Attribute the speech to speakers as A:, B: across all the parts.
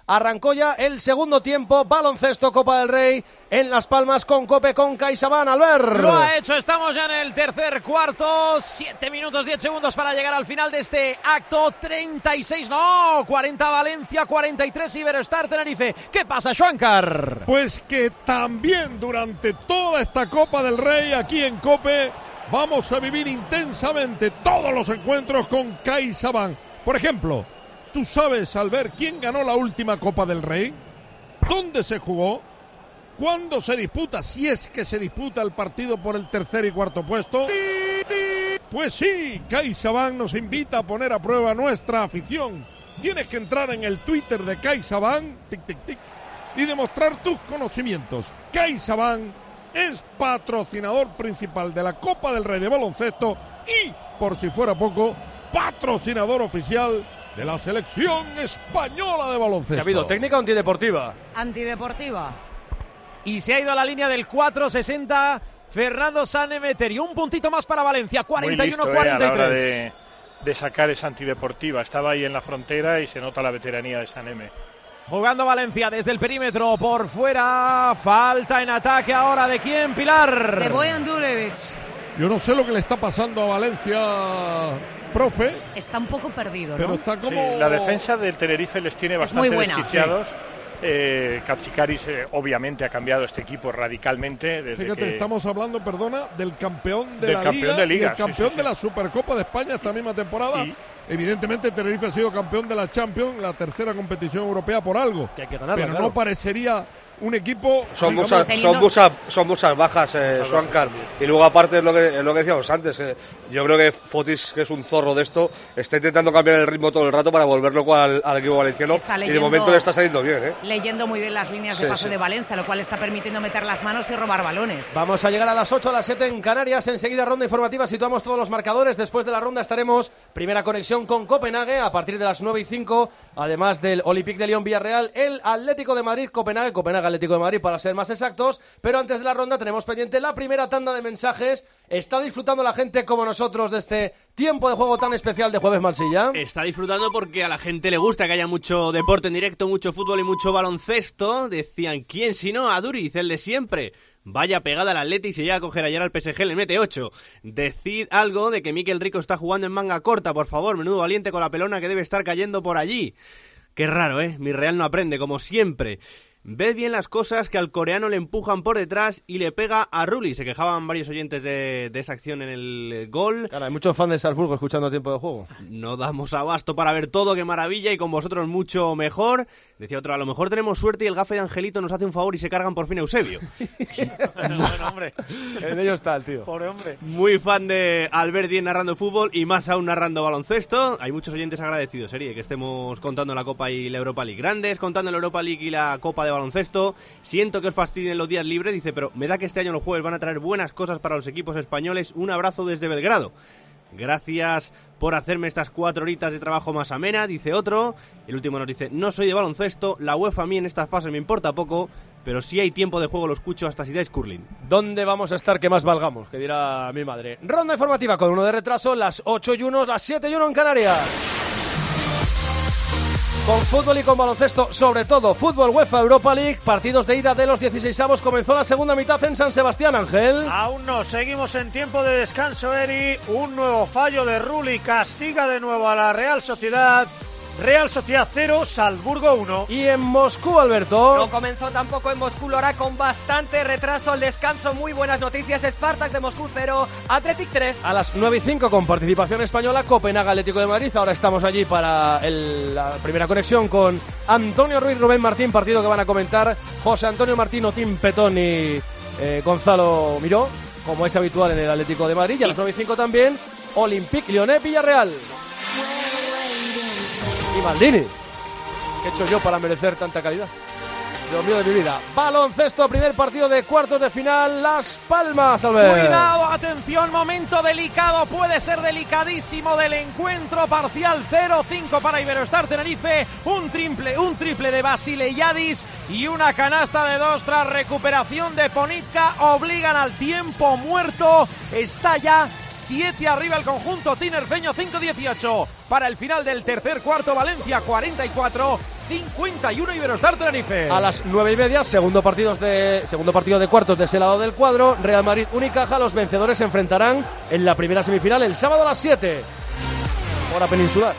A: Arrancó ya el segundo tiempo, baloncesto, Copa del Rey, en Las Palmas con COPE, con CaixaBank. Albert.
B: Lo ha hecho, estamos ya en el tercer cuarto, 7 minutos 10 segundos para llegar al final de este acto, 40 Valencia, 43 Iberostar Tenerife. ¿Qué pasa, Schwankar?
C: Pues que también durante toda esta Copa del Rey aquí en COPE vamos a vivir intensamente todos los encuentros con CaixaBank. Por ejemplo, ¿tú sabes, Albert, quién ganó la última Copa del Rey? ¿Dónde se jugó? ¿Cuándo se disputa? Si es que se disputa el partido por el tercer y cuarto puesto. Pues sí, CaixaBank nos invita a poner a prueba nuestra afición. Tienes que entrar en el Twitter de CaixaBank, y demostrar tus conocimientos. CaixaBank es patrocinador principal de la Copa del Rey de baloncesto y, por si fuera poco, patrocinador oficial de la selección española de baloncesto.
A: ¿Ha habido técnica o antideportiva?
D: Antideportiva.
B: Y se ha ido a la línea del 4-60 Fernando Sanemeterio. Un puntito más para Valencia, 41-43.
E: A la hora de sacar esa antideportiva. Estaba ahí en la frontera y se nota la veteranía de Saneme.
B: Jugando Valencia desde el perímetro por fuera. Falta en ataque ahora. ¿De quién, Pilar?
D: De Bojan Durevic.
C: Yo no sé lo que le está pasando a Valencia, profe.
D: Está un poco perdido, ¿no?
C: Pero está como...
E: Sí, la defensa del Tenerife les tiene bastante desquiciados. Sí. Katsikaris obviamente ha cambiado este equipo radicalmente.
C: Fíjate, estamos hablando, perdona, del campeón de la Liga y el campeón de la Supercopa de España esta misma temporada. Y evidentemente Tenerife ha sido campeón de la Champions, la tercera competición europea por algo.
A: Que hay que ganarla,
C: pero
A: claro.
C: No parecería un equipo...
F: Son muchas bajas, Schwankar. Y luego aparte es lo que decíamos antes, yo creo que Fotis, que es un zorro de esto, está intentando cambiar el ritmo todo el rato para volverlo al equipo valenciano, y de momento le está saliendo bien.
D: Leyendo muy bien las líneas de pase de Valencia, lo cual está permitiendo meter las manos y robar balones.
A: Vamos a llegar a las 8, a las 7 en Canarias. Enseguida ronda informativa, situamos todos los marcadores. Después de la ronda estaremos primera conexión con Copenhague a partir de las 9:05, además del Olympique de Lyon Villarreal, el Atlético de Madrid Copenhague Atlético de Madrid para ser más exactos. Pero antes de la ronda tenemos pendiente la primera tanda de mensajes. ¿Está disfrutando la gente como nosotros de este tiempo de juego tan especial de Jueves Mansilla?
G: Está disfrutando porque a la gente le gusta que haya mucho deporte en directo, mucho fútbol y mucho baloncesto. Decían, ¿quién si no? A Duriz, el de siempre. Vaya pegada al Atleti y se llega a coger ayer al PSG, le mete 8. Decid algo de que Mikel Rico está jugando en manga corta, por favor. Menudo valiente con la pelona que debe estar cayendo por allí. Qué raro, Mi Real no aprende, como siempre. Ved bien las cosas, que al coreano le empujan por detrás y le pega a Rulli. Se quejaban varios oyentes de esa acción en el gol.
A: Claro, hay muchos fans de Salzburgo escuchando Tiempo de Juego.
G: No damos abasto para ver todo, qué maravilla, y con vosotros mucho mejor. Decía otro, a lo mejor tenemos suerte y el gafe de Angelito nos hace un favor y se cargan por fin a Eusebio.
B: Bueno, hombre.
A: En ello está el tío.
B: Pobre hombre.
G: Muy fan de Albert Díez narrando fútbol y más aún narrando baloncesto. Hay muchos oyentes agradecidos, que estemos contando la Copa y la Europa League. Grandes contando la Europa League y la Copa de baloncesto. Siento que os fastidien los días libres, dice, pero me da que este año los jueves van a traer buenas cosas para los equipos españoles. Un abrazo desde Belgrado. Gracias por hacerme estas 4 horitas de trabajo más amena, dice otro. El último nos dice, no soy de baloncesto, la UEFA a mí en esta fase me importa poco, pero si hay tiempo de juego lo escucho hasta si dais curling.
A: ¿Dónde vamos a estar que más valgamos? Que dirá mi madre. Ronda informativa con 1 de retraso, las 8:01, las 7:01 en Canarias. Con fútbol y con baloncesto, sobre todo fútbol UEFA Europa League, partidos de ida de los 16avos, comenzó la segunda mitad en San Sebastián, Ángel.
H: Aún no, seguimos en tiempo de descanso, Eri. Un nuevo fallo de Rulli castiga de nuevo a la Real Sociedad. Real Sociedad 0, Salzburgo 1.
A: Y en Moscú, Alberto.
I: No comenzó tampoco en Moscú, lo hará con bastante retraso el descanso. Muy buenas noticias, Spartak de Moscú 0, Athletic 3.
A: A las 9:05 con participación española, Copenhague Atlético de Madrid. Ahora estamos allí para la primera conexión con Antonio Ruiz, Rubén Martín, partido que van a comentar José Antonio Martín, Otín Petón y Gonzalo Miró, como es habitual en el Atlético de Madrid. Y a las 9:05 también, Olympique Lyonnais Villarreal. Y Maldini, ¿qué he hecho yo para merecer tanta calidad? Dios mío de mi vida. Baloncesto, primer partido de cuartos de final, Las Palmas, Albert.
B: Cuidado, atención, momento delicado, puede ser delicadísimo del encuentro. Parcial 0-5 para Iberostar Tenerife, un triple de Vasileyadis y una canasta de 2 tras recuperación de Ponitka. Obligan al tiempo muerto, está ya 7 arriba el conjunto tinerfeño, 5-18 para el final del tercer cuarto. Valencia 44, 51 Iberostar Tenerife.
A: A las 9:30, segundo partido de cuartos de ese lado del cuadro. Real Madrid Unicaja. Los vencedores se enfrentarán en la primera semifinal el sábado a las 7, hora peninsular.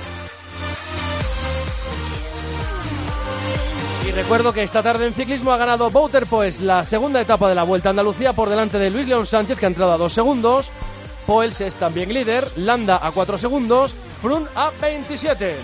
A: Y recuerdo que esta tarde en ciclismo ha ganado Bouter Poels la segunda etapa de la Vuelta a Andalucía por delante de Luis León Sánchez, que ha entrado a 2 segundos. Poels es también líder, Landa a 4 segundos, Froome a 27.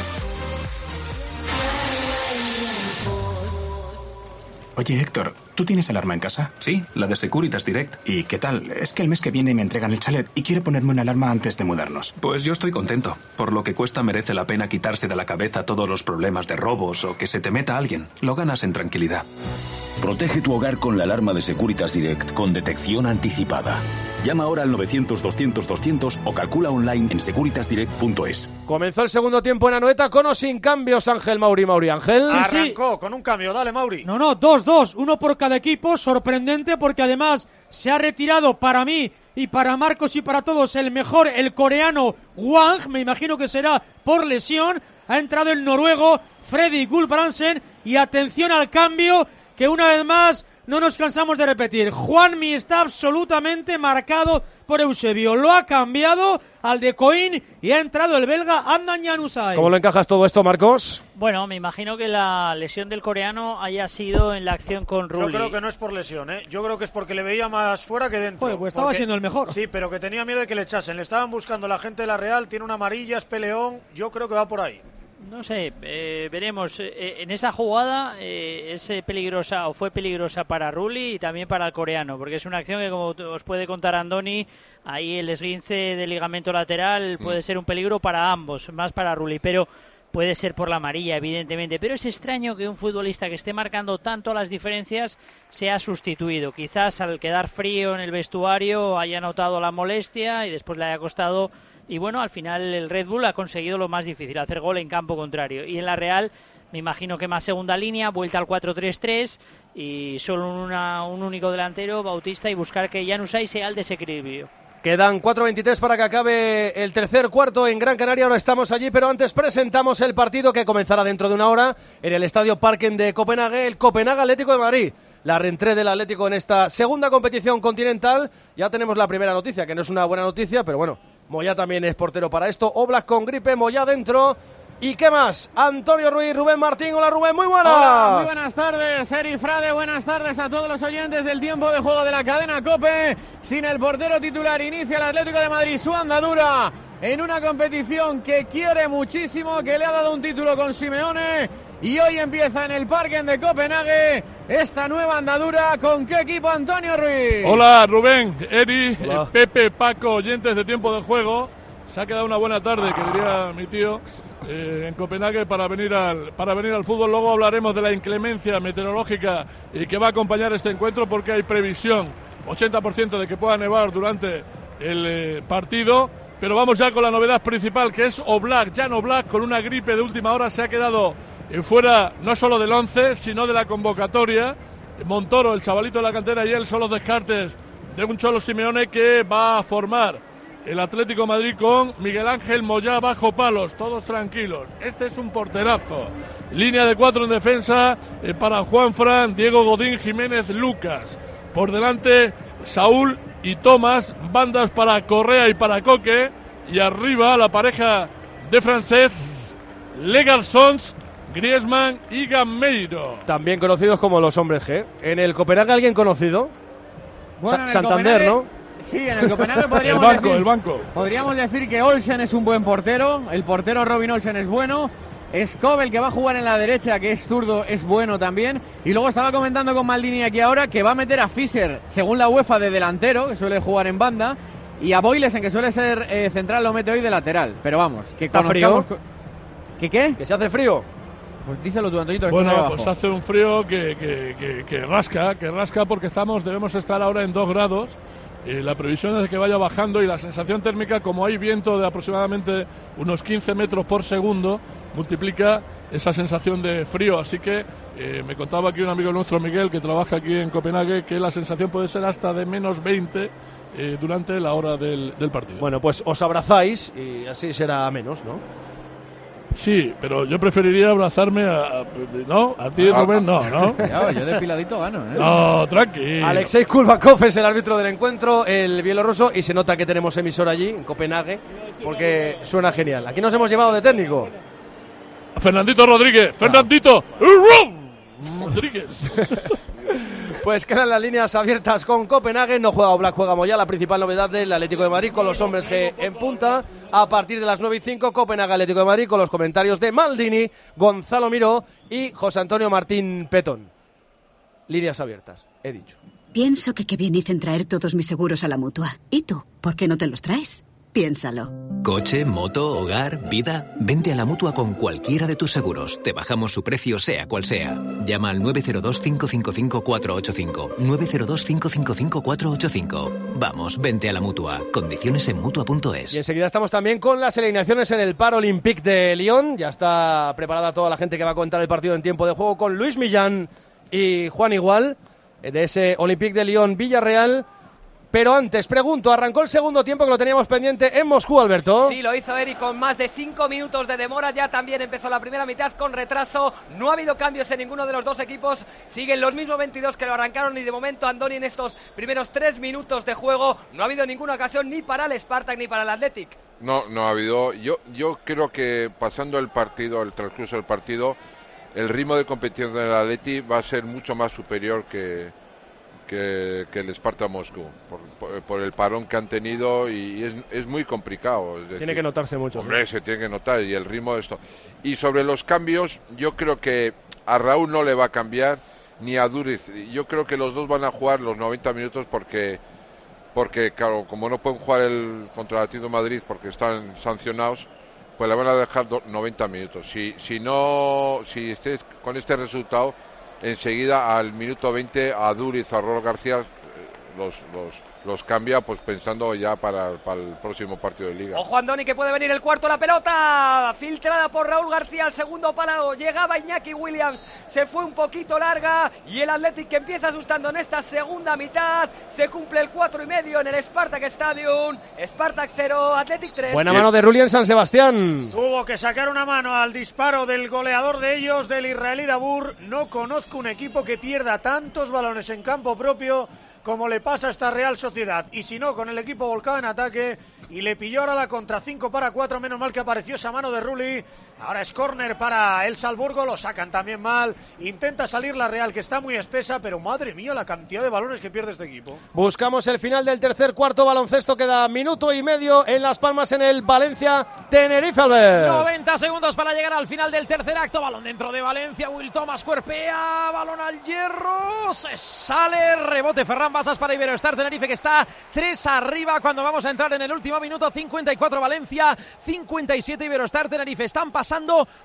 J: Oye, Héctor, ¿tú tienes alarma en casa?
K: Sí, la de Securitas Direct.
J: ¿Y qué tal? Es que el mes que viene me entregan el chalet y quiero ponerme una alarma antes de mudarnos.
K: Pues yo estoy contento. Por lo que cuesta merece la pena quitarse de la cabeza todos los problemas de robos o que se te meta alguien. Lo ganas en tranquilidad.
L: Protege tu hogar con la alarma de Securitas Direct con detección anticipada. Llama ahora al 900-200-200 o calcula online en securitasdirect.es.
A: Comenzó el segundo tiempo en Anoeta con o sin cambios, Ángel Mauri Ángel.
H: Arrancó con un cambio, dale Mauri.
M: No, 2-2, uno por cada equipo, sorprendente porque además se ha retirado para mí y para Marcos y para todos el mejor, el coreano Wang, me imagino que será por lesión. Ha entrado el noruego Freddy Gulbrandsen y atención al cambio que una vez más no nos cansamos de repetir. Juanmi está absolutamente marcado por Eusebio. Lo ha cambiado al de Coín y ha entrado el belga Adnan Januzaj.
A: ¿Cómo lo encajas todo esto, Marcos?
N: Bueno, me imagino que la lesión del coreano haya sido en la acción con Rulli.
H: Yo creo que no es por lesión, ¿eh? Yo creo que es porque le veía más fuera que dentro.
M: Pues estaba siendo el mejor.
H: Sí, pero que tenía miedo de que le echasen. Le estaban buscando la gente de la Real, tiene una amarilla, es peleón. Yo creo que va por ahí.
N: No sé, veremos. En esa jugada es peligrosa o fue peligrosa para Rulli y también para el coreano, porque es una acción que, como os puede contar Andoni, ahí el esguince de ligamento lateral puede ser un peligro para ambos, más para Rulli, pero puede ser por la amarilla, evidentemente. Pero es extraño que un futbolista que esté marcando tanto las diferencias sea sustituido. Quizás al quedar frío en el vestuario haya notado la molestia y después le haya costado. Y bueno, al final el Red Bull ha conseguido lo más difícil, hacer gol en campo contrario. Y en la Real, me imagino que más segunda línea, vuelta al 4-3-3 y solo un único delantero, Bautista, y buscar que Januzaj sea el desequilibrio.
A: Quedan 4:23 para que acabe el tercer cuarto en Gran Canaria. Ahora estamos allí, pero antes presentamos el partido que comenzará dentro de una hora en el Estadio Parken de Copenhague, el Copenhague Atlético de Madrid. La reentrée del Atlético en esta segunda competición continental. Ya tenemos la primera noticia, que no es una buena noticia, pero bueno, Moyá también es portero para esto. Oblak con gripe, Moyá dentro. ¿Y qué más? Antonio Ruiz, Rubén Martín. Hola Rubén, muy buenas.
O: Hola, muy buenas tardes, Eri Frade. Buenas tardes a todos los oyentes del tiempo de juego de la cadena COPE. Sin el portero titular inicia el Atlético de Madrid su andadura en una competición que quiere muchísimo, que le ha dado un título con Simeone. Y hoy empieza en el Parken de Copenhague esta nueva andadura. ¿Con qué equipo, Antonio Ruiz?
C: Hola Rubén, Eri, Pepe, Paco, oyentes de tiempo de juego. Se ha quedado una buena tarde, que diría mi tío, en Copenhague para venir al fútbol. Luego hablaremos de la inclemencia meteorológica y que va a acompañar este encuentro, porque hay previsión 80% de que pueda nevar durante el partido. Pero vamos ya con la novedad principal, que es Oblak. Jan Oblak, con una gripe de última hora, se ha quedado fuera no solo del 11, sino de la convocatoria. Montoro, el chavalito de la cantera, y él son los descartes de un Cholo Simeone que va a formar el Atlético de Madrid con Miguel Ángel Moyá bajo palos, todos tranquilos. Este es un porterazo. Línea de 4 en defensa para Juanfran, Diego Godín, Jiménez, Lucas. Por delante Saúl y Tomás, bandas para Correa y para Coque. Y arriba la pareja de Francés, Legarsons, Griezmann y Gameiro.
A: También conocidos como los hombres G. ¿En el Copenhague alguien conocido?
O: Bueno,
A: Santander, ¿no?
O: Sí, en el Copenhague podríamos
C: el banco.
O: Podríamos decir que Olsen es un buen portero. El portero Robin Olsen es bueno. Skov, el que va a jugar en la derecha, que es zurdo, es bueno también. Y luego estaba comentando con Maldini aquí ahora que va a meter a Fischer, según la UEFA, de delantero, que suele jugar en banda. Y a Boyles, en que suele ser central, lo mete hoy de lateral. Pero vamos, que
A: ¿está frío?
O: ¿Qué qué?
A: ¿Que se hace frío?
O: Pues díselo tú, Antonito.
C: Bueno, pues hace un frío que rasca porque debemos estar ahora en 2 grados. La previsión es de que vaya bajando, y la sensación térmica, como hay viento de aproximadamente unos 15 metros por segundo, multiplica esa sensación de frío. Así que me contaba aquí un amigo nuestro, Miguel, que trabaja aquí en Copenhague, que la sensación puede ser hasta de menos 20 durante la hora del partido.
A: Bueno, pues os abrazáis y así será menos, ¿no?
C: Sí, pero yo preferiría abrazarme a ti, Rubén, no.
B: Yo depiladito gano, ¿eh?
C: No, tranquilo.
A: Alexei Kulbakov es el árbitro del encuentro, el bielorruso, y se nota que tenemos emisor allí, en Copenhague, porque suena genial. Aquí nos hemos llevado de técnico
C: a Fernandito Rodríguez. Rodríguez.
A: Pues quedan las líneas abiertas con Copenhague. No juega Oblak, juega Moya, la principal novedad del Atlético de Madrid, con los hombres que en punta. A partir de las 9:05, Copenhague Atlético de Madrid, con los comentarios de Maldini, Gonzalo Miró y José Antonio Martín Petón. Líneas abiertas, he dicho.
P: Pienso que qué bien hice en traer todos mis seguros a la Mutua. ¿Y tú? ¿Por qué no te los traes? Piénsalo.
Q: Coche, moto, hogar, vida. Vente a la Mutua con cualquiera de tus seguros. Te bajamos su precio sea cual sea. Llama al 902-555-485. 902-555-485. Vamos, vente a la Mutua. Condiciones en Mutua.es.
A: Y enseguida estamos también con las alineaciones en el Paralympique de Lyon. Ya está preparada toda la gente que va a contar el partido en tiempo de juego con Luis Millán y Juan Igual de ese Olympique de Lyon Villarreal. Pero antes, pregunto, arrancó el segundo tiempo que lo teníamos pendiente en Moscú, Alberto.
I: Sí, lo hizo Eric con más de 5 minutos de demora. Ya también empezó la primera mitad con retraso. No ha habido cambios en ninguno de los dos equipos. Siguen los mismos 22 que lo arrancaron y de momento Andoni en estos primeros 3 minutos de juego no ha habido ninguna ocasión ni para el Spartak ni para el Athletic.
R: No ha habido. Yo creo que pasando el transcurso del partido, el ritmo de competición del Athletic va a ser mucho más superior que el Spartak Moscú, por el parón que han tenido, y es muy complicado. Es decir,
A: tiene que notarse mucho.
R: Hombre, se tiene que notar, y el ritmo de esto. Y sobre los cambios, yo creo que a Raúl no le va a cambiar, ni a Duriz. Yo creo que los dos van a jugar los 90 minutos porque claro, como no pueden jugar contra el Atlético de Madrid porque están sancionados, pues le van a dejar 90 minutos. Si estés con este resultado, enseguida al minuto 20 a Duriz, a Raúl García los cambia, pues pensando ya para el próximo partido de Liga.
I: Ojo Andoni, que puede venir el cuarto, la pelota filtrada por Raúl García al segundo palo, llegaba Iñaki Williams, se fue un poquito larga y el Athletic, que empieza asustando en esta segunda mitad, se cumple el 4,5 en el Spartak Stadium. Spartak 0, Athletic 3.
A: Buena mano de Rulli en San Sebastián.
H: Tuvo que sacar una mano al disparo del goleador de ellos, del israelí Dabur. No conozco un equipo que pierda tantos balones en campo propio como le pasa a esta Real Sociedad, y si no, con el equipo volcado en ataque, y le pilló ahora la contra 5-4, menos mal que apareció esa mano de Rulli. Ahora es córner para el Salzburgo, lo sacan también mal, intenta salir la Real, que está muy espesa, pero madre mía la cantidad de balones que pierde este equipo.
A: Buscamos el final del tercer cuarto, baloncesto, queda 1,5 minutos en Las Palmas, en el Valencia Tenerife, Albert.
B: 90 segundos para llegar al final del tercer acto, balón dentro de Valencia, Will Thomas cuerpea, balón al hierro, se sale, rebote Ferran Basas para Iberostar Tenerife, que está 3 arriba cuando vamos a entrar en el último minuto. 54 Valencia, 57 Iberostar Tenerife. Están pasando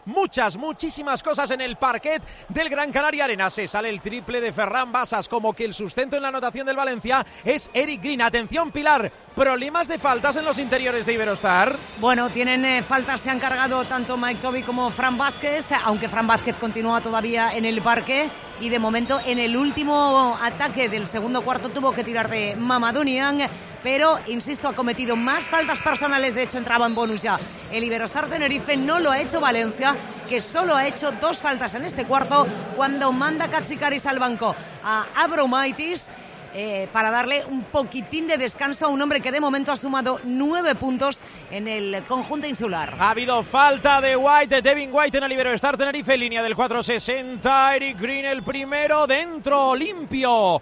B: muchísimas cosas en el parquet del Gran Canaria Arena. Se sale el triple de Ferran Basas, como que el sustento en la anotación del Valencia es Eric Green. Atención, Pilar, problemas de faltas en los interiores de Iberostar.
D: Bueno, tienen faltas, se han cargado tanto Mike Toby como Fran Vázquez, aunque Fran Vázquez continúa todavía en el parque, y de momento en el último ataque del segundo cuarto tuvo que tirar de Mamadou Niang, pero insisto, ha cometido más faltas personales. De hecho, entraba en bonus ya el Iberostar Tenerife, no lo ha hecho Valencia, que solo ha hecho 2 faltas en este cuarto, cuando manda Katsikaris al banco a Abromaitis para darle un poquitín de descanso a un hombre que de momento ha sumado 9 puntos en el conjunto insular.
B: Ha habido falta de Devin White en el Iberostar Tenerife, línea del 4.60, Eric Green el primero, dentro, limpio.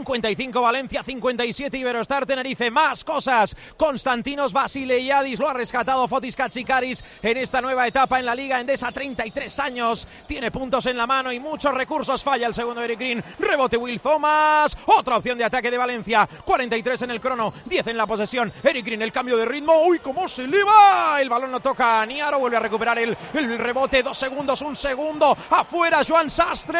B: 55 Valencia, 57 Iberostar Tenerife. Más cosas, Konstantinos Vasileyadis lo ha rescatado Fotis Katsikaris en esta nueva etapa en la Liga Endesa, 33 años, tiene puntos en la mano y muchos recursos. Falla el segundo Eric Green, rebote Will Thomas, otra opción de ataque de Valencia, 43 en el crono, 10 en la posesión. Eric Green, el cambio de ritmo, uy, cómo se eleva, el balón no toca a Niaro, vuelve a recuperar el rebote, 2 segundos, 1 segundo, afuera Joan Sastre,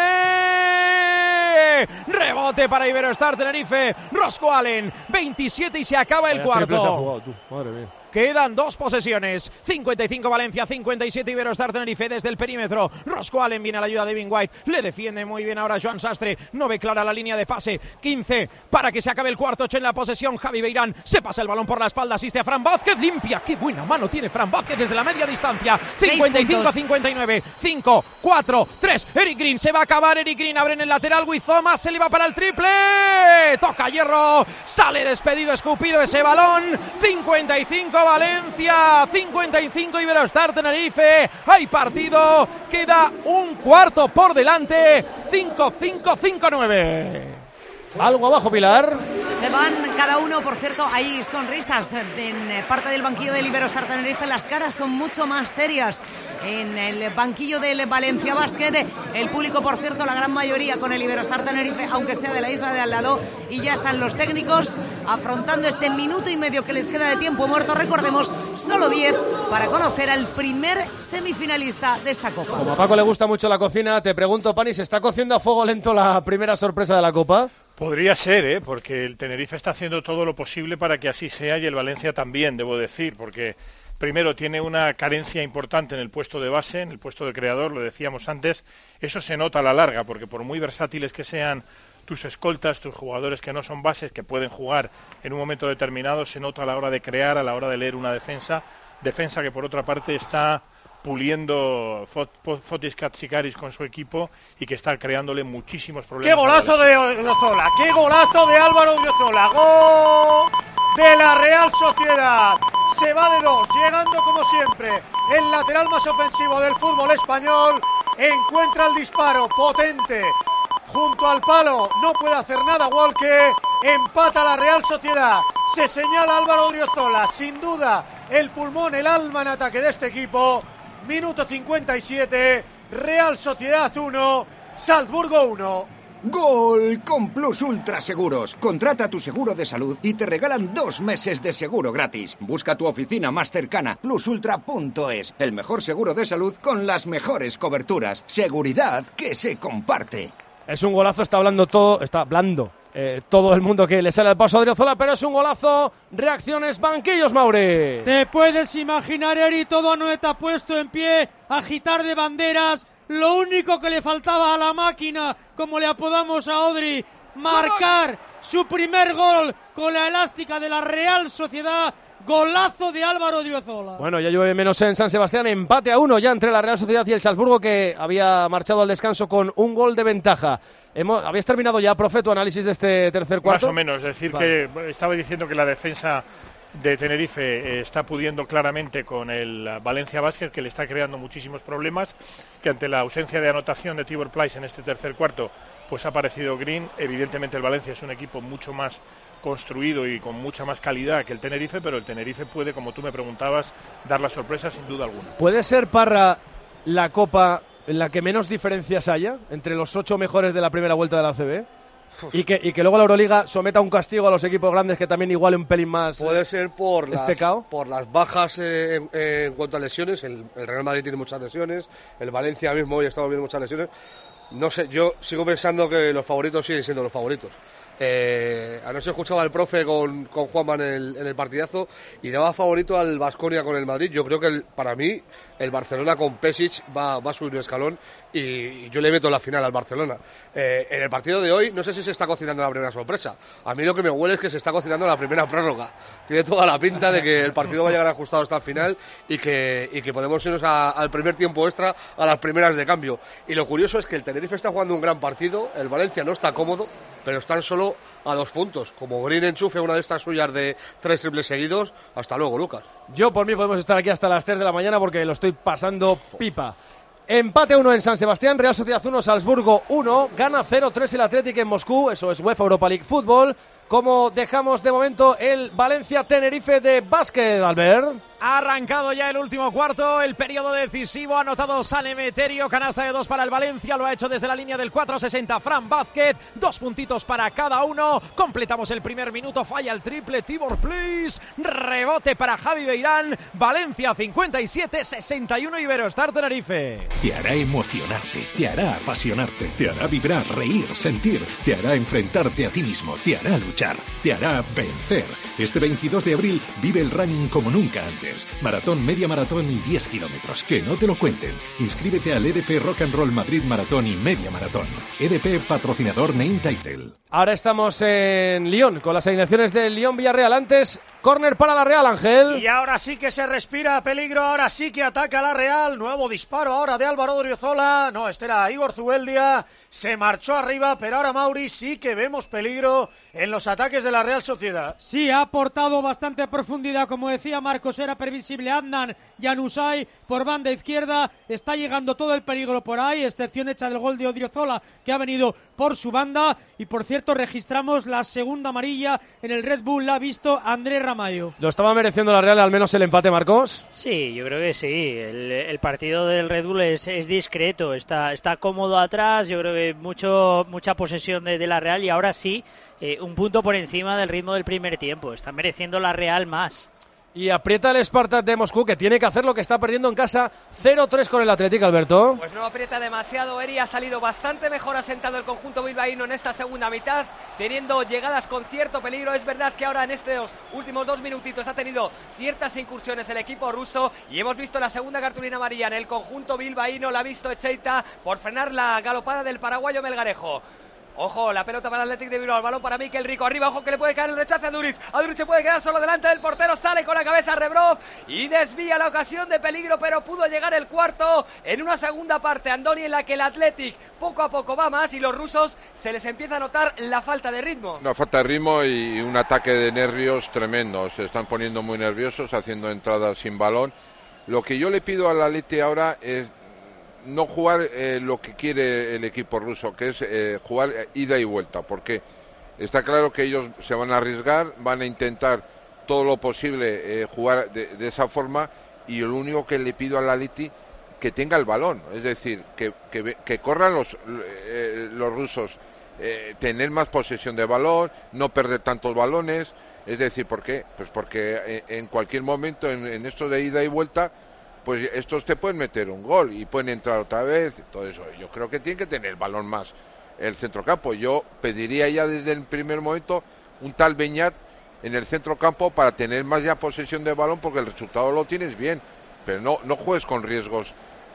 B: rebote para Iberostar Tenerife, Roscoe Allen, 27 y se acaba el cuarto.
A: Madre mía.
B: Quedan 2 posesiones. 55 Valencia, 57 Iberostar Tenerife desde el perímetro. Roscoe Allen viene a la ayuda de Devin White. Le defiende muy bien ahora Joan Sastre. No ve clara la línea de pase. 15 para que se acabe el cuarto. 8 en la posesión. Javi Beirán se pasa el balón por la espalda. Asiste a Fran Vázquez. Limpia. Qué buena mano tiene Fran Vázquez desde la media distancia. 55-59. 5, 4, 3. Eric Green se va a acabar. Eric Green abre en el lateral. Thomas se le va para el triple. Toca hierro. Sale despedido, escupido ese balón. 55 Valencia, 55 Iberostar Tenerife. Hay partido. Queda un cuarto por delante. 5-5-5-9.
A: Algo abajo, Pilar.
D: Se van cada uno, por cierto, hay sonrisas en parte del banquillo del Iberostar Tenerife. Las caras son mucho más serias en el banquillo del Valencia Basket. El público, por cierto, la gran mayoría con el Iberostar Tenerife, aunque sea de la isla de al lado. Y ya están los técnicos afrontando ese minuto y medio que les queda de tiempo muerto. Recordemos, solo 10 para conocer al primer semifinalista de esta Copa.
A: Como a Paco le gusta mucho la cocina, te pregunto, Pani, ¿se está cociendo a fuego lento la primera sorpresa de la Copa?
E: Podría ser, porque el Tenerife está haciendo todo lo posible para que así sea y el Valencia también, debo decir, porque primero tiene una carencia importante en el puesto de base, en el puesto de creador, lo decíamos antes, eso se nota a la larga, porque por muy versátiles que sean tus escoltas, tus jugadores que no son bases, que pueden jugar en un momento determinado, se nota a la hora de crear, a la hora de leer una defensa que por otra parte está puliendo Fotis Katsikaris con su equipo y que está creándole muchísimos problemas.
H: ¡Qué golazo de Odriozola! ¡Qué golazo de Álvaro Odriozola! ¡Gol de la Real Sociedad! Se va de 2, llegando como siempre el lateral más ofensivo del fútbol español. Encuentra el disparo potente junto al palo, no puede hacer nada Walker. Empata la Real Sociedad. Se señala Álvaro Odriozola, sin duda el pulmón, el alma en ataque de este equipo. Minuto 57, Real Sociedad 1, Salzburgo 1.
S: ¡Gol! Con Plus Ultra Seguros. Contrata tu seguro de salud y te regalan 2 meses de seguro gratis. Busca tu oficina más cercana, plusultra.es. El mejor seguro de salud con las mejores coberturas. Seguridad que se comparte.
A: Es un golazo, está hablando todo el mundo que le sale al paso a Odriozola, pero es un golazo. Reacciones, banquillos, Mauri.
M: Te puedes imaginar, Eri, todo Anoeta puesto en pie, agitar de banderas. Lo único que le faltaba a la máquina, como le apodamos a Odri, marcar su primer gol con la elástica de la Real Sociedad. Golazo de Álvaro Odriozola.
A: Bueno, ya llueve menos en San Sebastián. Empate a 1 ya entre la Real Sociedad y el Salzburgo, que había marchado al descanso con un gol de ventaja. ¿Habías terminado ya, profe, tu análisis de este tercer cuarto?
E: Más o menos, es decir, vale. Que estaba diciendo que la defensa de Tenerife está pudiendo claramente con el Valencia Basket, que le está creando muchísimos problemas, que ante la ausencia de anotación de Tibor Pleiss en este tercer cuarto, pues ha aparecido Green. Evidentemente el Valencia es un equipo mucho más construido y con mucha más calidad que el Tenerife, pero el Tenerife puede, como tú me preguntabas, dar la sorpresa sin duda alguna.
A: ¿Puede ser, Parra, la Copa en la que menos diferencias haya entre los 8 mejores de la primera vuelta de la ACB? Y que luego la Euroliga someta un castigo a los equipos grandes que también iguale un pelín más.
F: Puede ser por las bajas en cuanto a lesiones. El Real Madrid tiene muchas lesiones, el Valencia mismo hoy estamos viendo muchas lesiones. No sé, yo sigo pensando que los favoritos siguen siendo los favoritos. Anoche escuchaba al profe con Juanma en el partidazo y daba favorito al Baskonia con el Madrid. Yo creo que para mí el Barcelona con Pesic va a subir un escalón y yo le meto la final al Barcelona. En el partido de hoy no sé si se está cocinando la primera sorpresa. A mí lo que me huele es que se está cocinando la primera prórroga. Tiene toda la pinta de que el partido va a llegar ajustado hasta el final y que podemos irnos al primer tiempo extra, a las primeras de cambio. Y lo curioso es que el Tenerife está jugando un gran partido, el Valencia no está cómodo, pero están solo a 2 puntos. Como Green enchufe una de estas suyas de 3 triples seguidos, hasta luego, Lucas.
A: Yo por mí podemos estar aquí hasta las 3 de la mañana porque lo estoy pasando pipa. Empate 1 en San Sebastián, Real Sociedad 1, Salzburgo 1, gana 0-3 el Athletic en Moscú, eso es UEFA Europa League Fútbol. Como dejamos de momento el Valencia-Tenerife de básquet, Albert.
B: Ha arrancado ya el último cuarto, el periodo decisivo, ha anotado Sanem Eterio, canasta de 2 para el Valencia, lo ha hecho desde la línea del 4.60 Fran Vázquez, 2 puntitos para cada uno, completamos el primer minuto, falla el triple, Tibor Pleiss, rebote para Javi Beirán, Valencia 57, 61 Iberostar Tenerife.
T: Te hará emocionarte, te hará apasionarte, te hará vibrar, reír, sentir, te hará enfrentarte a ti mismo, te hará luchar. luchar, te hará vencer. Este 22 de abril vive el running como nunca antes. Maratón, media maratón y 10 kilómetros. Que no te lo cuenten. Inscríbete al EDP Rock and Roll Madrid Maratón y Media Maratón. EDP, patrocinador Name Title.
A: Ahora estamos en Lyon con las alineaciones del Lyon-Villarreal. Antes, córner para la Real, Ángel.
H: Y ahora sí que se respira peligro, ahora sí que ataca la Real. Nuevo disparo ahora de Álvaro Odriozola. No, este era Igor Zubeldia. Se marchó arriba, pero ahora Mauri sí que vemos peligro en los ataques de la Real Sociedad.
M: Sí, ha aportado bastante profundidad, como decía Marcos, era previsible. Adnan Januzaj por banda izquierda, está llegando todo el peligro por ahí, excepción hecha del gol de Odriozola, que ha venido por su banda. Y por cierto, registramos la segunda amarilla en el Red Bull, la ha visto Andrés Ramallo.
A: ¿Lo estaba mereciendo la Real al menos el empate, Marcos?
N: Sí, yo creo que sí. El partido del Red Bull es discreto, está cómodo atrás. Yo creo que mucha posesión de la Real, y ahora sí, un punto por encima del ritmo del primer tiempo. Está mereciendo la Real más.
A: Y aprieta el Spartak de Moscú, que tiene que hacer lo que está perdiendo en casa, 0-3 con el Atlético, Alberto.
I: Pues no aprieta demasiado, Eri, ha salido bastante mejor asentado el conjunto bilbaíno en esta segunda mitad, teniendo llegadas con cierto peligro. Es verdad que ahora en estos últimos 2 minutitos ha tenido ciertas incursiones el equipo ruso, y hemos visto la segunda cartulina amarilla en el conjunto bilbaíno, la ha visto Echeita por frenar la galopada del paraguayo Melgarejo. Ojo, la pelota para el Athletic de Bilbao, el balón para Mikel Rico, arriba, ojo que le puede caer el rechace a Duric se puede quedar solo delante del portero, sale con la cabeza Rebrov y desvía la ocasión de peligro, pero pudo llegar el cuarto en una segunda parte, Andoni, en la que el Athletic poco a poco va más y los rusos se les empieza a notar la falta de ritmo.
R: Una falta de ritmo y un ataque de nervios tremendo, se están poniendo muy nerviosos, haciendo entradas sin balón. Lo que yo le pido al Athletic ahora es no jugar lo que quiere el equipo ruso, que es jugar ida y vuelta, porque está claro que ellos se van a arriesgar, van a intentar todo lo posible jugar de esa forma, y lo único que le pido al Athletic que tenga el balón, es decir, que corran los rusos, tener más posesión de balón, no perder tantos balones, es decir, ¿por qué? Pues porque en cualquier momento en esto de ida y vuelta, pues estos te pueden meter un gol y pueden entrar otra vez, todo eso. Yo creo que tiene que tener el balón más el centrocampo. Yo pediría ya desde el primer momento un tal Beñat en el centrocampo para tener más ya posesión de balón, porque el resultado lo tienes bien, pero no juegues con riesgos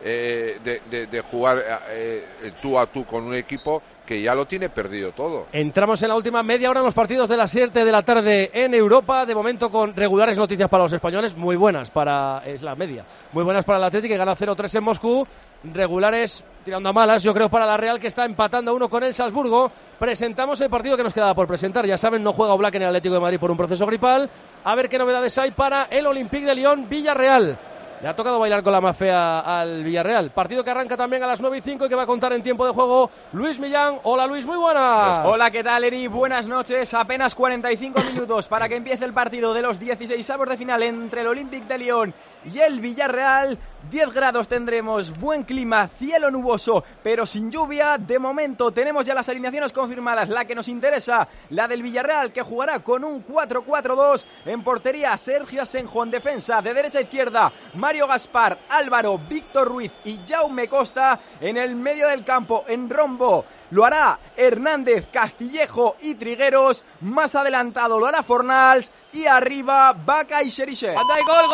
R: de jugar tú a tú con un equipo que ya lo tiene perdido todo.
A: Entramos en la última media hora en los partidos de las 7 de la tarde en Europa, de momento con regulares noticias para los españoles, muy buenas es la media, muy buenas para el Atlético, que gana 0-3 en Moscú, regulares tirando a malas, yo creo, para la Real, que está empatando 1 con el Salzburgo. Presentamos el partido que nos quedaba por presentar, ya saben, no juega Oblak en el Atlético de Madrid por un proceso gripal, a ver qué novedades hay para el Olympique de Lyon Villarreal. Le ha tocado bailar con la más fea al Villarreal. Partido que arranca también a las 9:05 y que va a contar en tiempo de juego Luis Millán. Hola Luis, muy buenas.
U: Hola, ¿qué tal, Eri? Buenas noches. Apenas 45 minutos para que empiece el partido de los 16avos de final entre el Olympique de Lyon y el Villarreal. 10 grados tendremos, buen clima, cielo nuboso, pero sin lluvia. De momento tenemos ya las alineaciones confirmadas. La que nos interesa, la del Villarreal, que jugará con un 4-4-2. En portería, Sergio Asenjo. En defensa, de derecha a izquierda, Mario Gaspar, Álvaro, Víctor Ruiz y Jaume Costa. En el medio del campo, en rombo, lo hará Hernández, Castillejo y Trigueros. Más adelantado lo hará Fornals. Y arriba, Vaca y Sheriche.
I: ¡Anda y gol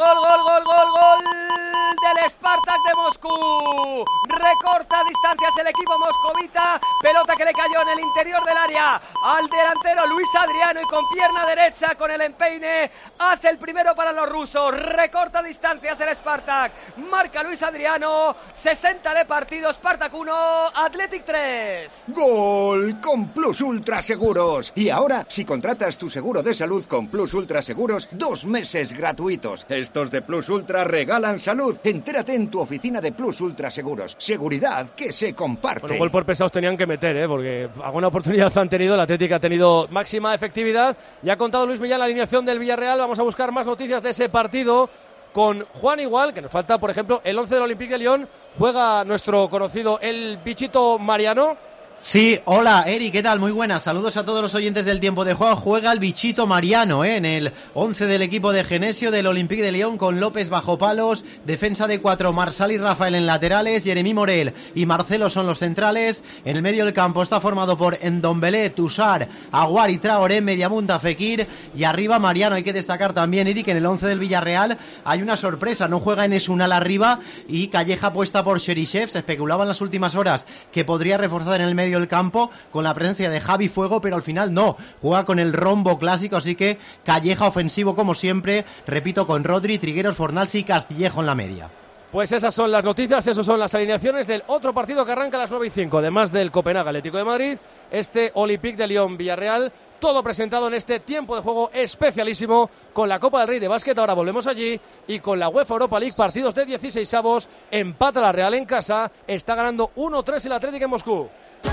I: del Spartak de Moscú! Recorta distancias el equipo moscovita. Pelota que le cayó en el interior del área al delantero Luis Adriano, y con pierna derecha, con el empeine, hace el primero para los rusos. Recorta distancias el Spartak. Marca Luis Adriano. 60 de partido. Spartak 1, Athletic 3.
S: ¡Gol! Con Plus Ultra Seguros. Y ahora, si contratas tu seguro de salud con Plus Ultra Seguros, 2 meses gratuitos. Estos de Plus Ultra regalan salud. Entérate en tu oficina de Plus Ultra Seguros. Seguridad que se comparte.
A: Bueno, gol por pesados tenían que meter, porque alguna oportunidad han tenido. El Atlético ha tenido máxima efectividad. Ya ha contado Luis Millán la alineación del Villarreal. Vamos a buscar más noticias de ese partido con Juan Igual, que nos falta, por ejemplo, el 11 del Olympique de Lyon. Juega nuestro conocido el bichito Mariano.
G: Sí, hola Eri, ¿qué tal? Muy buenas, saludos a todos los oyentes del Tiempo de Juego. Juega el bichito Mariano en el 11 del equipo de Genesio del Olympique de Lyon, con López bajo palos, defensa de 4, Marsal y Rafael en laterales, Jeremy Morel y Marcelo son los centrales. En el medio del campo está formado por Ndombele, Tushar, Aguar y Traoré, mediapunta Fekir, y arriba Mariano. Hay que destacar también, Eri, que en el 11 del Villarreal hay una sorpresa, no juega Enes Unal arriba y Calleja puesta por Cheryshev. Se especulaba en las últimas horas que podría reforzar en el medio del campo con la presencia de Javi Fuego, pero al final no, juega con el rombo clásico, así que Calleja ofensivo como siempre, repito, con Rodri, Trigueros, Fornals y Castillejo en la media.
A: Pues esas son las noticias, esas son las alineaciones del otro partido que arranca a las 9:05, además del Copenhague Atlético de Madrid, este Olympique de Lyon Villarreal, todo presentado en este tiempo de juego especialísimo con la Copa del Rey de básquet. Ahora volvemos allí y con la UEFA Europa League, partidos de 16avos, empata la Real en casa, está ganando 1-3 el Atlético en Moscú.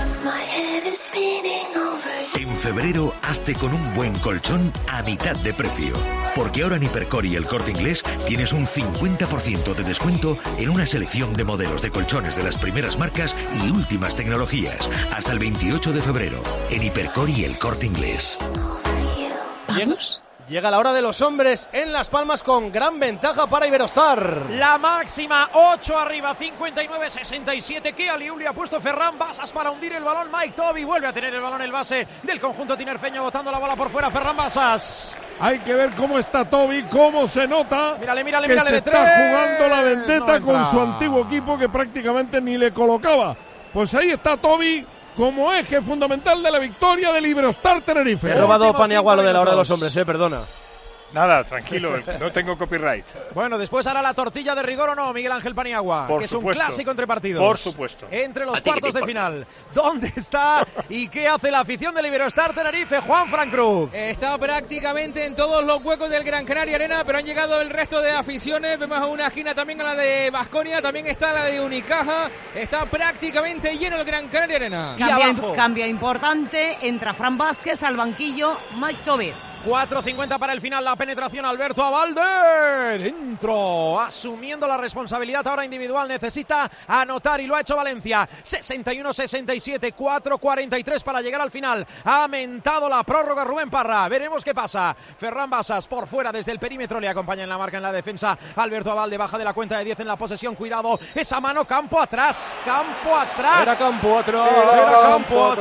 V: En febrero, hazte con un buen colchón a mitad de precio. Porque ahora en Hipercor y El Corte Inglés tienes un 50% de descuento en una selección de modelos de colchones de las primeras marcas y últimas tecnologías. Hasta el 28 de febrero, en Hipercor y El Corte Inglés.
A: ¿Vamos? Llega la hora de los hombres en Las Palmas con gran ventaja para Iberostar.
B: La máxima, 8 arriba, 59-67. Que Aliuli ha puesto Ferran Basas para hundir el balón. Mike Toby vuelve a tener el balón el base del conjunto tinerfeño, botando la bola por fuera. Ferran Basas.
C: Hay que ver cómo está Toby, cómo se nota
B: mírale,
C: que
B: se
C: está jugando la vendetta con su antiguo equipo que prácticamente ni le colocaba. Pues ahí está Toby como eje fundamental de la victoria del Iberostar Tenerife.
A: He robado Paniagua lo de la hora de los hombres, perdona.
E: Nada, tranquilo, no tengo copyright.
B: Bueno, después hará la tortilla de rigor o no, Miguel Ángel Paniagua,
E: por
B: que
E: supuesto,
B: es un clásico entre partidos.
E: Por supuesto.
B: Entre los cuartos de final. ¿Dónde está y qué hace la afición del Iberostar Tenerife? Juan Fran Cruz.
W: Está prácticamente en todos los huecos del Gran Canaria Arena, pero han llegado el resto de aficiones. Vemos a una esquina también a la de Baskonia, también está la de Unicaja. Está prácticamente lleno el Gran Canaria Arena.
D: Cambia importante, entra Fran Vázquez al banquillo, Mike Toby.
B: 4.50 para el final, la penetración, Alberto Abalde dentro, asumiendo la responsabilidad ahora individual, necesita anotar y lo ha hecho Valencia. 61-67, 4.43 para llegar al final, ha aumentado la prórroga Rubén Parra, veremos qué pasa. Ferran Basas por fuera desde el perímetro, le acompaña en la marca en la defensa Alberto Abalde, baja de la cuenta de 10 en la posesión, cuidado, esa mano, campo atrás.
A: Era campo atrás.
C: Campo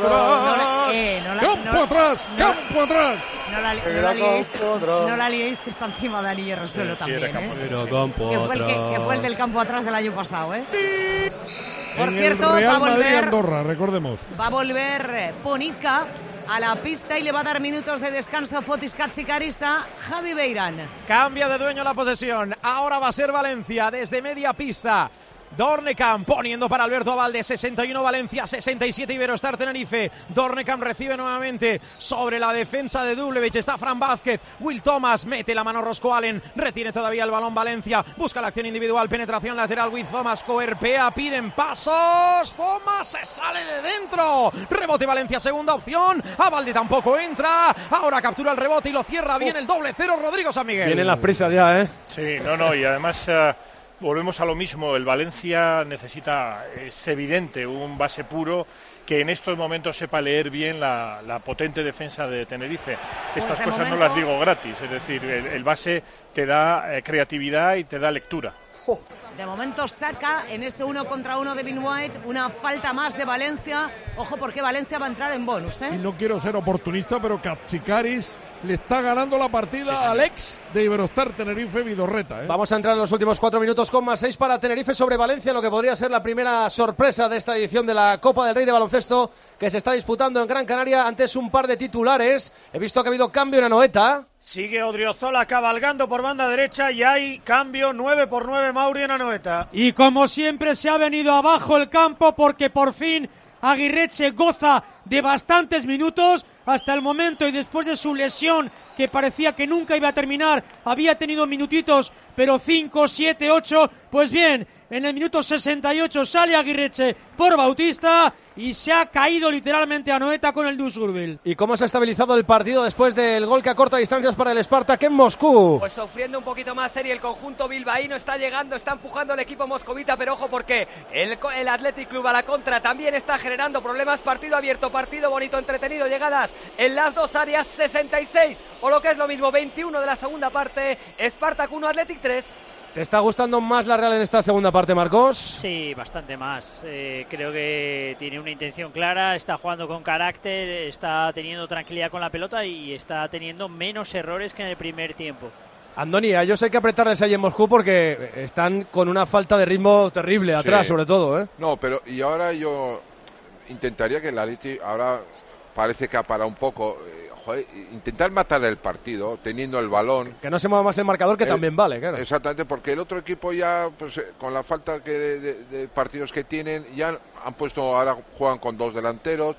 C: atrás.
D: No la liéis, que está encima Dani Hierrosuelo también, que fue el del campo atrás del año pasado, Por cierto, va a volver
C: Andorra, recordemos.
D: Va a volver Ponitka a la pista y le va a dar minutos de descanso Fotis Katsikaris a Javi Beirán.
B: Cambia de dueño la posesión, ahora va a ser Valencia desde media pista. Dornekam poniendo para Alberto Abalde, 61 Valencia, 67 Iberostar Tenerife. Dornekam recibe nuevamente sobre la defensa de Dublevich, está Fran Vázquez, Will Thomas mete la mano Roscoe Allen, retiene todavía el balón Valencia, busca la acción individual, penetración lateral, Will Thomas coerpea, piden pasos, Thomas se sale de dentro, rebote Valencia, segunda opción, Abalde tampoco entra, ahora captura el rebote y lo cierra bien el doble cero Rodrigo San Miguel.
A: Vienen las prisas ya,
E: Sí, no, y además volvemos a lo mismo, el Valencia necesita, es evidente, un base puro que en estos momentos sepa leer bien la potente defensa de Tenerife. Estas cosas no las digo gratis, es decir, el base te da creatividad y te da lectura.
D: De momento saca en ese 1 contra 1 de Vin White una falta más de Valencia. Ojo porque Valencia va a entrar en bonus,
C: Y no quiero ser oportunista, pero Katsikaris le está ganando la partida al ex de Iberostar Tenerife, Vidorreta.
A: Vamos a entrar en los últimos 4 minutos con +6 para Tenerife sobre Valencia, lo que podría ser la primera sorpresa de esta edición de la Copa del Rey de baloncesto que se está disputando en Gran Canaria. Antes un par de titulares. He visto que ha habido cambio en Anoeta.
H: Sigue Odriozola cabalgando por banda derecha y hay cambio 9-9 Mauri en Anoeta.
M: Y como siempre se ha venido abajo el campo porque por fin Aguirreche goza de bastantes minutos hasta el momento y después de su lesión que parecía que nunca iba a terminar, había tenido minutitos pero 5, 7, 8, pues bien, en el minuto 68 sale Aguirreche por Bautista y se ha caído literalmente Anoeta con el Dussurbil.
A: ¿Y cómo se ha estabilizado el partido después del gol que acorta distancias para el Spartak en Moscú?
I: Pues sufriendo un poquito más serie el conjunto bilbaíno, está llegando, está empujando el equipo moscovita, pero ojo porque el Athletic Club a la contra también está generando problemas. Partido abierto, partido bonito, entretenido, llegadas en las dos áreas. 66 o lo que es lo mismo 21 de la segunda parte. Spartak 1, Athletic 3.
A: ¿Te está gustando más la Real en esta segunda parte, Marcos?
N: Sí, bastante más. Creo que tiene una intención clara, está jugando con carácter, está teniendo tranquilidad con la pelota y está teniendo menos errores que en el primer tiempo.
A: Andoni, a ellos hay que apretarles ahí en Moscú porque están con una falta de ritmo terrible atrás, sobre todo, ¿eh?
R: No, pero y ahora yo intentaría que el Athletic ahora parece que ha parado un poco. Intentar matar el partido teniendo el balón,
A: que no se mueva más el marcador, que también vale, claro.
R: Exactamente, porque el otro equipo ya pues, con la falta de partidos que tienen, ya han puesto, ahora juegan con dos delanteros,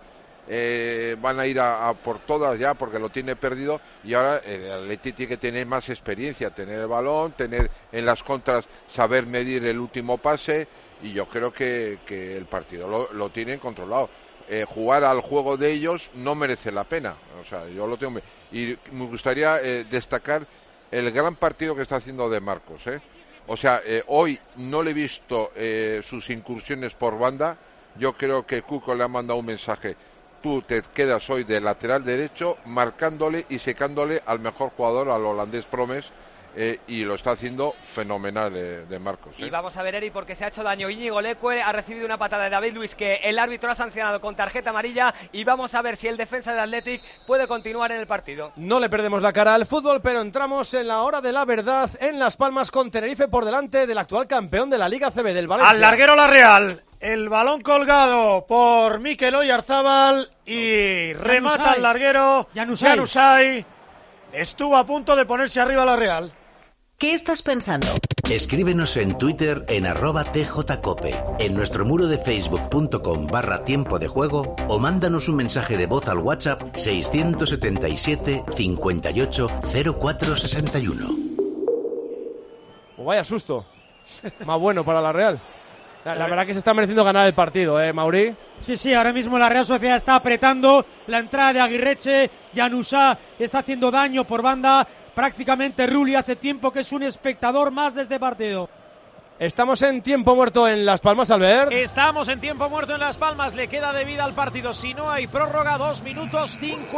R: van a ir a por todas ya porque lo tiene perdido, y ahora el Atleti tiene que tener más experiencia, tener el balón, tener en las contras, saber medir el último pase, y yo creo que el partido lo tienen controlado. Jugar al juego de ellos no merece la pena, o sea, yo lo tengo, y me gustaría destacar el gran partido que está haciendo De Marcos, o sea, hoy no le he visto sus incursiones por banda. Yo creo que Cuco le ha mandado un mensaje: tú te quedas hoy de lateral derecho marcándole y secándole al mejor jugador, al holandés Promes, y lo está haciendo fenomenal De Marcos.
I: Y vamos a ver, Eri, porque se ha hecho daño. Íñigo Leque ha recibido una patada de David Luiz que el árbitro ha sancionado con tarjeta amarilla, y vamos a ver si el defensa del Athletic puede continuar en el partido.
A: No le perdemos la cara al fútbol, pero entramos en la hora de la verdad en Las Palmas, con Tenerife por delante del actual campeón de la Liga CB, del Valencia.
H: Al larguero la Real. El balón colgado por Mikel Oyarzábal y remata al larguero Januzaj. Estuvo a punto de ponerse arriba la Real.
J: ¿Qué estás pensando?
V: Escríbenos en Twitter en @tjcope, en nuestro muro de facebook.com/tiempo de juego, o mándanos un mensaje de voz al WhatsApp 677 58 0461.
A: Vaya susto. Más bueno para la Real. La verdad que se está mereciendo ganar el partido, Mauri.
M: Sí, ahora mismo la Real Sociedad está apretando la entrada de Aguirreche. Januzaj está haciendo daño por banda. Prácticamente Rulli hace tiempo que es un espectador más de este partido.
A: Estamos en tiempo muerto en Las Palmas, Albert.
B: Estamos en tiempo muerto en Las Palmas. Le queda de vida al partido. Si no hay prórroga, 2 minutos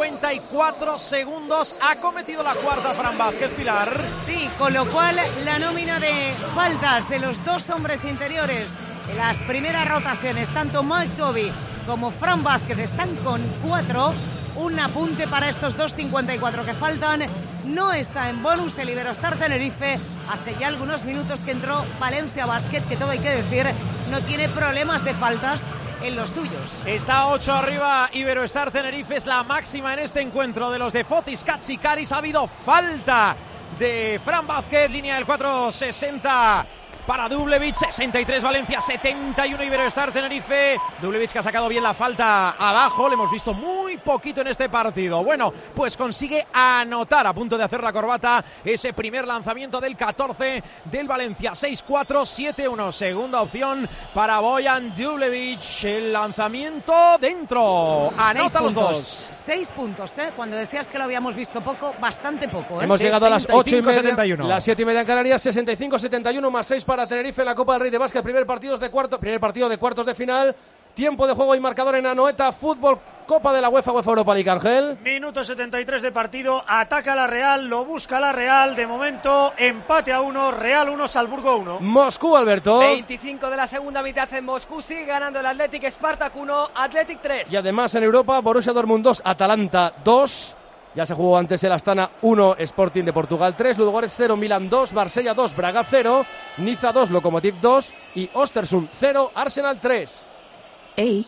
B: 54 segundos. Ha cometido la cuarta Fran Vázquez, Pilar.
D: Sí, con lo cual la nómina de faltas de los dos hombres interiores en las primeras rotaciones, tanto Mike Toby como Fran Vázquez, están con 4. Un apunte para estos 2.54 que faltan. No está en bonus el Iberostar Tenerife. Hace ya algunos minutos que entró Valencia Basket, que todo hay que decir, no tiene problemas de faltas en los suyos.
B: Está 8 arriba Iberostar Tenerife, es la máxima en este encuentro de los de Fotis Katsikaris. Ha habido falta de Fran Vázquez, línea del 4.60 para Dubljevic, 63 Valencia, 71 Iberostar Tenerife. Dubljevic, que ha sacado bien la falta abajo, le hemos visto muy poquito en este partido. Bueno, pues consigue anotar, a punto de hacer la corbata, ese primer lanzamiento del 14 del Valencia. 6-4, 7-1, segunda opción para Bojan Dubljevic. El lanzamiento dentro, anota los dos.
D: 6 puntos, Cuando decías que lo habíamos visto poco, bastante poco,
A: Hemos llegado a las 8:30,
B: 71.
A: Las 7:30 en Canarias, 65-71 más 6 para Tenerife en la Copa del Rey de Básquet. Primer partido de cuartos de final. Tiempo de juego y marcador en Anoeta. Fútbol, Copa de la UEFA Europa League, Ángel.
H: Minuto 73 de partido. Ataca la Real, lo busca la Real. De momento, empate a 1. Real 1, Salzburgo 1.
A: Moscú, Alberto.
I: 25 de la segunda mitad en Moscú. Sigue ganando el Athletic. Spartak 1, Athletic 3.
A: Y además en Europa, Borussia Dortmund 2, Atalanta 2. Ya se jugó antes el Astana 1, Sporting de Portugal 3, Ludogorets 0, Milan 2, Marsella 2, Braga 0, Niza 2, Lokomotiv 2 y Östersund 0, Arsenal 3.
K: Ey,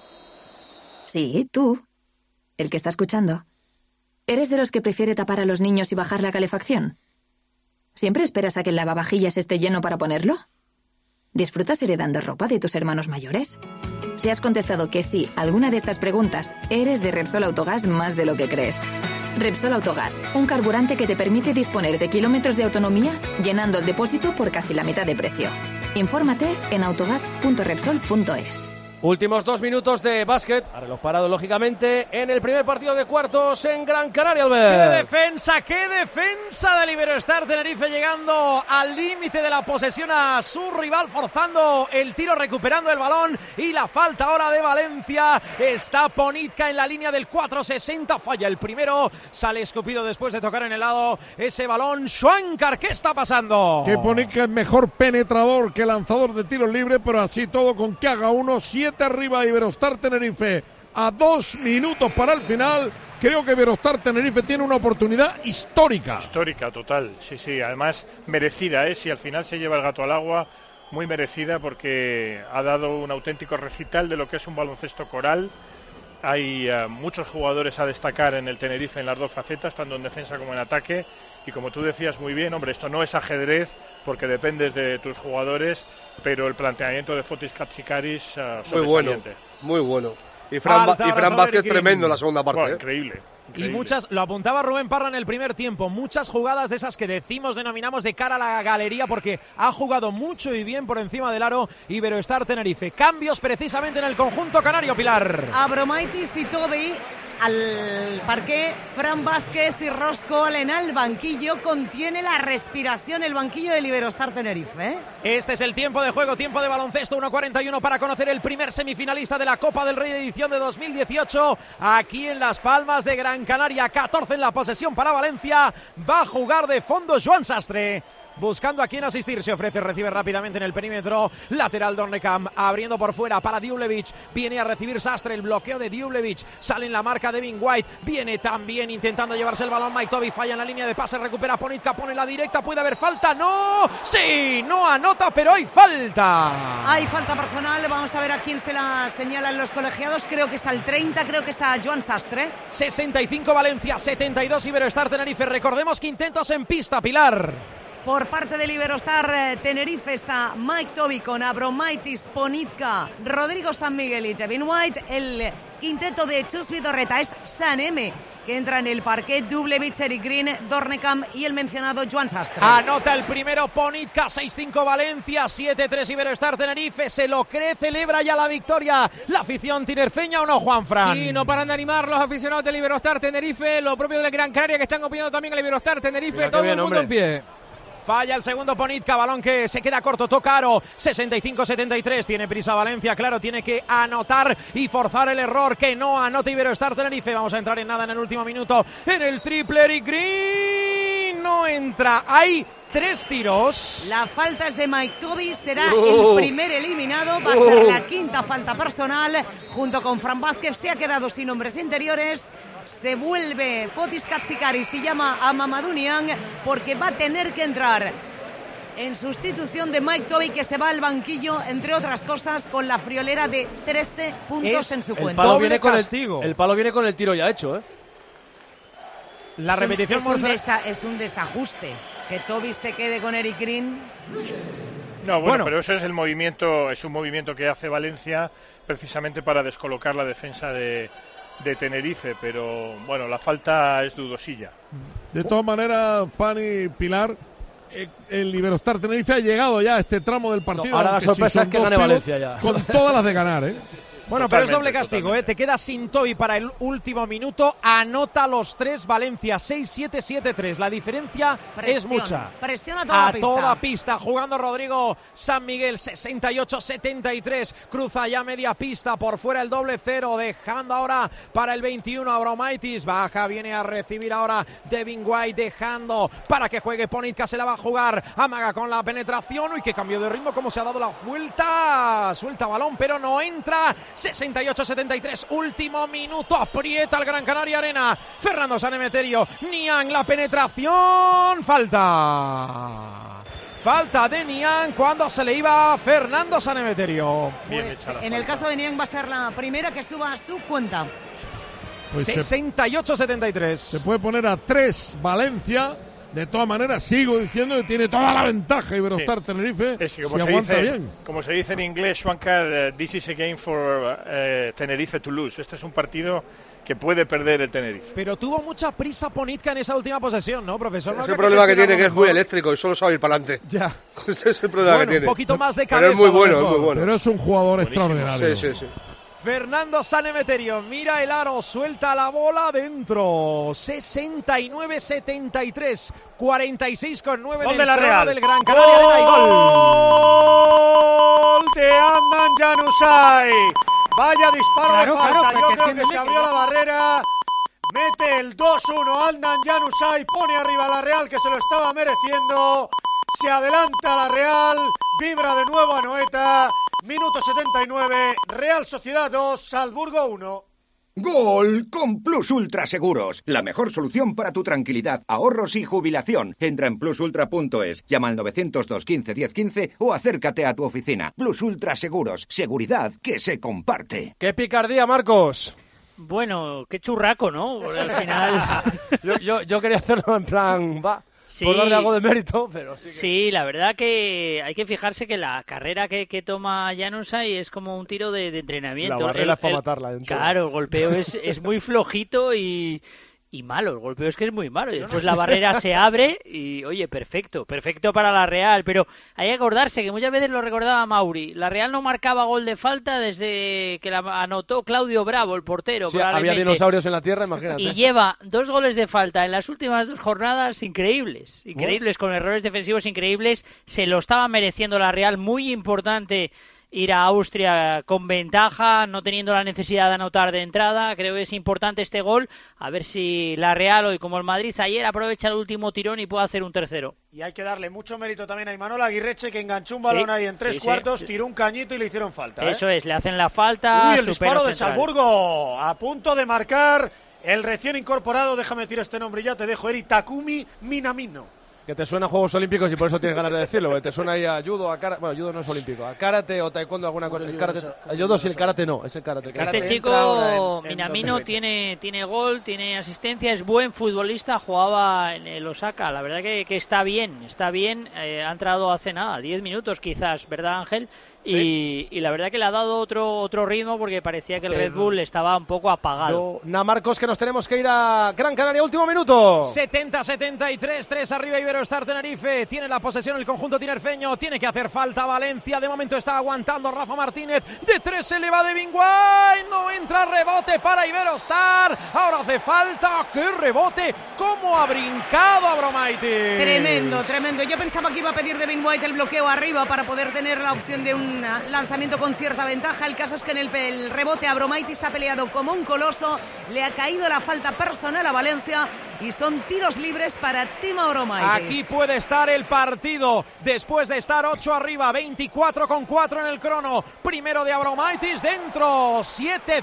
K: sí, tú, el que está escuchando. ¿Eres de los que prefiere tapar a los niños y bajar la calefacción? ¿Siempre esperas a que el lavavajillas esté lleno para ponerlo? ¿Disfrutas heredando ropa de tus hermanos mayores? Si has contestado que sí a alguna de estas preguntas, eres de Repsol Autogás más de lo que crees. Repsol Autogás, un carburante que te permite disponer de kilómetros de autonomía llenando el depósito por casi la mitad de precio. Infórmate en autogas.repsol.es.
A: Últimos 2 minutos de básquet, a reloj parado lógicamente, en el primer partido de cuartos en Gran Canaria, Albert.
B: Qué defensa del Iberostar Tenerife, llegando al límite de la posesión a su rival, forzando el tiro, recuperando el balón, y la falta ahora de Valencia. Está Ponitka en la línea del 4-60, falla el primero, sale escupido después de tocar en el lado ese balón. Schwankar, ¿qué está pasando?
C: Que Ponitka es mejor penetrador que lanzador de tiros libres, pero así todo con que haga 7 arriba Iberostar Tenerife a 2 minutos para el final. Creo que Iberostar Tenerife tiene una oportunidad histórica.
E: Histórica, total, sí, además merecida, si al final se lleva el gato al agua, muy merecida, porque ha dado un auténtico recital de lo que es un baloncesto coral. Hay muchos jugadores a destacar en el Tenerife en las dos facetas, tanto en defensa como en ataque, y como tú decías muy bien, hombre, esto no es ajedrez, porque dependes de tus jugadores, pero el planteamiento de Fotis Katsikaris sobresaliente.
F: Muy bueno. Y Fran Vázquez tremendo en la segunda parte.
E: Bueno, increíble.
B: Y muchas, lo apuntaba Rubén Parra en el primer tiempo, muchas jugadas de esas que denominamos de cara a la galería, porque ha jugado mucho y bien por encima del aro Iberostar Tenerife. Cambios precisamente en el conjunto canario, Pilar.
D: Abromaitis y Toby al parqué, Fran Vázquez y Roscoe en el banquillo. Contiene la respiración el banquillo del Iberostar Tenerife.
B: Este es el tiempo de juego, tiempo de baloncesto, 1:41 para conocer el primer semifinalista de la Copa del Rey de edición de 2018, aquí en Las Palmas de Gran Canaria. 14 en la posesión para Valencia, va a jugar de fondo Joan Sastre, buscando a quién asistir, se ofrece, recibe rápidamente en el perímetro, lateral Dornekam, abriendo por fuera para Diulevic, viene a recibir Sastre, el bloqueo de Diulevic, sale en la marca Devin White, viene también intentando llevarse el balón Mike Toby, falla en la línea de pase, recupera Ponitka, pone la directa, puede haber falta, no, sí, no anota, pero hay falta.
D: Hay falta personal, vamos a ver a quién se la señalan los colegiados, creo que es al 30, creo que es a Joan Sastre.
B: 65 Valencia, 72 Iberostar Tenerife, recordemos que intentos en pista, Pilar.
D: Por parte del Iberostar Tenerife está Mike Toby con Abromaitis, Ponitka, Rodrigo San Miguel y Devin White. El quinteto de Chus Vidorreta es San M, que entra en el parquet, Dublevich, Eric Green, Dornekam y el mencionado Joan Sastre.
B: Anota el primero Ponitka, 6-5 Valencia, 7-3 Iberostar Tenerife. Se lo cree, celebra ya la victoria la afición tinerfeña, ¿o no, Juanfran?
W: Sí, no paran de animar los aficionados del Iberostar Tenerife, lo propio del Gran Canaria, que están copiando también el Iberostar Tenerife. Mira, todo el mundo en pie.
B: Falla el segundo Ponitka, balón que se queda corto, toca aro, 65-73, tiene prisa Valencia, claro, tiene que anotar y forzar el error, que no anote Iberostar Tenerife. Vamos a entrar en nada en el último minuto, en el triple, Eric Green no entra, hay 3 tiros.
D: La falta es de Mike Toby, será el primer eliminado, va a ser la quinta falta personal, junto con Fran Vázquez, se ha quedado sin hombres interiores. Se vuelve Fotis Katsikaris y llama a Mamadou Niang, porque va a tener que entrar en sustitución de Mike Toby, que se va al banquillo, entre otras cosas, con la friolera de 13 puntos en su cuenta.
A: El palo viene con el tiro ya hecho,
B: La repetición
D: es un desajuste. Que Toby se quede con Eric Green.
E: No, bueno, pero eso es el movimiento, es un movimiento que hace Valencia precisamente para descolocar la defensa de Tenerife, pero bueno, la falta es dudosilla.
C: De todas maneras, Pani, Pilar, el Iberostar Tenerife ha llegado ya a este tramo del partido.
A: No, ahora la sorpresa es que gane Valencia ya.
C: Con todas las de ganar,
B: Bueno, pero es doble castigo, Te queda sin Toby para el último minuto. Anota los 3 Valencia, 6-7, 7-3. La diferencia es mucha.
D: Presiona a
B: toda pista. Jugando Rodrigo San Miguel, 68-73. Cruza ya media pista. Por fuera el doble cero. Dejando ahora para el 21 Abromaitis. Baja, viene a recibir ahora Devin White. Dejando para que juegue Ponitka. Se la va a jugar. Amaga con la penetración. Uy, qué cambio de ritmo. Cómo se ha dado la vuelta. Suelta balón, pero no entra. 68-73, último minuto, aprieta el Gran Canaria Arena. Fernando Sanemeterio, Niang, la penetración, falta de Niang cuando se le iba a Fernando Sanemeterio.
D: Pues en el caso de Niang va a ser la primera que suba a su cuenta.
C: Pues
B: 68-73.
C: Se puede poner a 3 Valencia De todas maneras, sigo diciendo que tiene toda la ventaja Iberostar Tenerife.
E: Es que
C: como
E: se dice en inglés, Schwankar, this is a game for Tenerife to lose. Este es un partido que puede perder el Tenerife.
B: Pero tuvo mucha prisa Ponitka en esa última posesión, ¿no, profesor?
F: Es el problema que tiene, que es muy eléctrico y solo sabe ir para adelante.
B: Ya.
F: Ese es el problema que tiene.
B: Un poquito más de cabeza.
F: Pero es muy bueno, es muy bueno.
C: Pero es un jugador extraordinario.
F: Sí.
B: Fernando Sanemeterio mira el aro, suelta la bola dentro. 69-73, 46,9
H: Gol de la Real.
B: Del Gran Canaria.
H: Gol de Adnan Januzaj. Vaya disparo de falta. Yo creo que se abrió la barrera. Mete el 2-1 Adnan Januzaj. Pone arriba a la Real, que se lo estaba mereciendo. Se adelanta la Real. Vibra de nuevo Anoeta. Minuto 79, Real Sociedad 2, Salzburgo 1.
S: ¡Gol! Con Plus Ultra Seguros. La mejor solución para tu tranquilidad, ahorros y jubilación. Entra en plusultra.es, llama al 902 15 10 15 o acércate a tu oficina. Plus Ultra Seguros. Seguridad que se comparte.
A: ¡Qué picardía, Marcos!
N: Bueno, qué churraco, ¿no? Al final...
A: yo quería hacerlo en plan...
N: Sí,
A: por darle algo de mérito, pero
N: sí, la verdad que hay que fijarse que la carrera que toma Januzaj es como un tiro de entrenamiento.
A: La barrera es para matarla.
N: Claro, el golpeo es muy flojito y malo. El golpeo es que es muy malo. Y después la barrera se abre y, oye, perfecto para la Real. Pero hay que acordarse que muchas veces lo recordaba Mauri. La Real no marcaba gol de falta desde que la anotó Claudio Bravo, el portero.
A: Sí, había dinosaurios en la tierra, imagínate.
N: Y lleva 2 goles de falta en las últimas 2 jornadas increíbles, con errores defensivos increíbles. Se lo estaba mereciendo la Real, muy importante ir a Austria con ventaja, no teniendo la necesidad de anotar de entrada. Creo que es importante este gol, a ver si la Real hoy, como el Madrid ayer, aprovecha el último tirón y puede hacer un tercero.
H: Y hay que darle mucho mérito también a Imanol Aguirreche, que enganchó un balón ahí en 3 cuartos, tiró un cañito y le hicieron falta.
N: Eso es, le hacen la falta.
H: Uy, el disparo de Salzburgo, a punto de marcar el recién incorporado, déjame decir este nombre ya, te dejo, Eri Takumi Minamino.
A: Que te suena a Juegos Olímpicos y por eso tienes ganas de decirlo, que te suena ahí a judo, a karate, bueno, judo no es olímpico, a karate o taekwondo, alguna cosa. El karate, el judo sí, el karate no, es el karate.
N: Este chico, Minamino, tiene gol, tiene asistencia, es buen futbolista, jugaba en el Osaka, la verdad que está bien, ha entrado hace nada, 10 minutos quizás, ¿verdad, Ángel? Sí. Y la verdad que le ha dado otro ritmo porque parecía que el Red Bull estaba un poco apagado.
A: Marcos, que nos tenemos que ir a Gran Canaria, último minuto.
B: 70-73, 3 arriba Iberostar Tenerife, tiene la posesión el conjunto tinerfeño, tiene que hacer falta Valencia, de momento está aguantando Rafa Martínez, de 3 se le va de Binguay, no entra, rebote para Iberostar, ahora hace falta, qué rebote, cómo ha brincado Abromaitis.
D: Tremendo, yo pensaba que iba a pedir de Binguay el bloqueo arriba para poder tener la opción de un lanzamiento con cierta ventaja. El caso es que en el rebote Abromaitis ha peleado como un coloso, le ha caído la falta personal a Valencia y son tiros libres para Timo Abromaitis.
B: Aquí puede estar el partido después de estar 8 arriba, 24,4 en el crono. Primero de Abromaitis dentro, 7-0,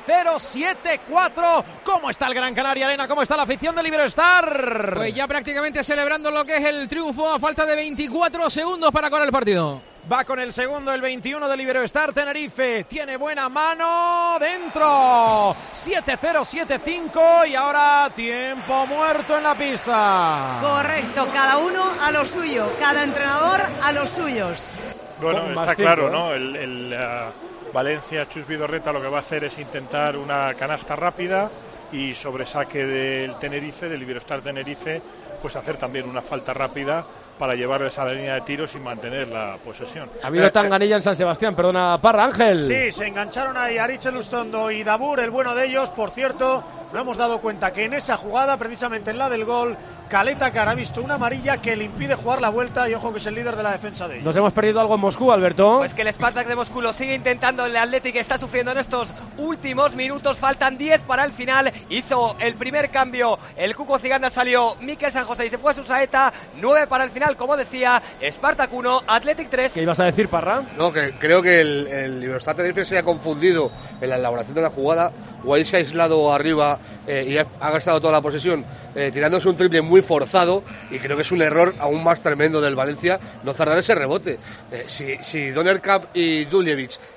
B: 7-4. ¿Cómo está el Gran Canaria Arena? ¿Cómo está la afición del Iberostar?
W: Pues ya prácticamente celebrando lo que es el triunfo a falta de 24 segundos para acabar el partido.
B: Va con el segundo, el 21 del Iberostar Tenerife. Tiene buena mano dentro. 7-0, 7-5 y ahora tiempo muerto en la pista.
D: Correcto, cada uno a lo suyo, cada entrenador a los suyos.
E: Bueno, está claro, ¿no? El Valencia, Chus Vidorreta, lo que va a hacer es intentar una canasta rápida y sobre saque del Tenerife, del Iberostar Tenerife, pues hacer también una falta rápida para llevarles a la línea de tiros y mantener la posesión.
A: Ha habido tanganilla en San Sebastián, perdona, Parra, Ángel.
H: Sí, se engancharon ahí Aritz Elustondo y Dabur, el bueno de ellos. Por cierto, nos hemos dado cuenta que en esa jugada, precisamente en la del gol, Caleta Cara ha visto una amarilla que le impide jugar la vuelta y ojo que es el líder de la defensa de ellos.
A: Nos hemos perdido algo en Moscú, Alberto.
I: Pues que el Spartak de Moscú lo sigue intentando, el Athletic está sufriendo en estos últimos minutos, faltan 10 para el final, hizo el primer cambio, el Cuco Ciganda salió, Mikel San José y se fue a su saeta, 9 para el final, como decía, Spartak 1, Athletic 3.
A: ¿Qué ibas a decir, Parra?
F: No, que creo que el Iberostar Tenerife se ha confundido en la elaboración de la jugada, o ahí se ha aislado arriba y ha gastado toda la posesión tirándose un triple muy forzado, y creo que es un error aún más tremendo del Valencia no cerrar ese rebote. Si Donerkamp y Duljevic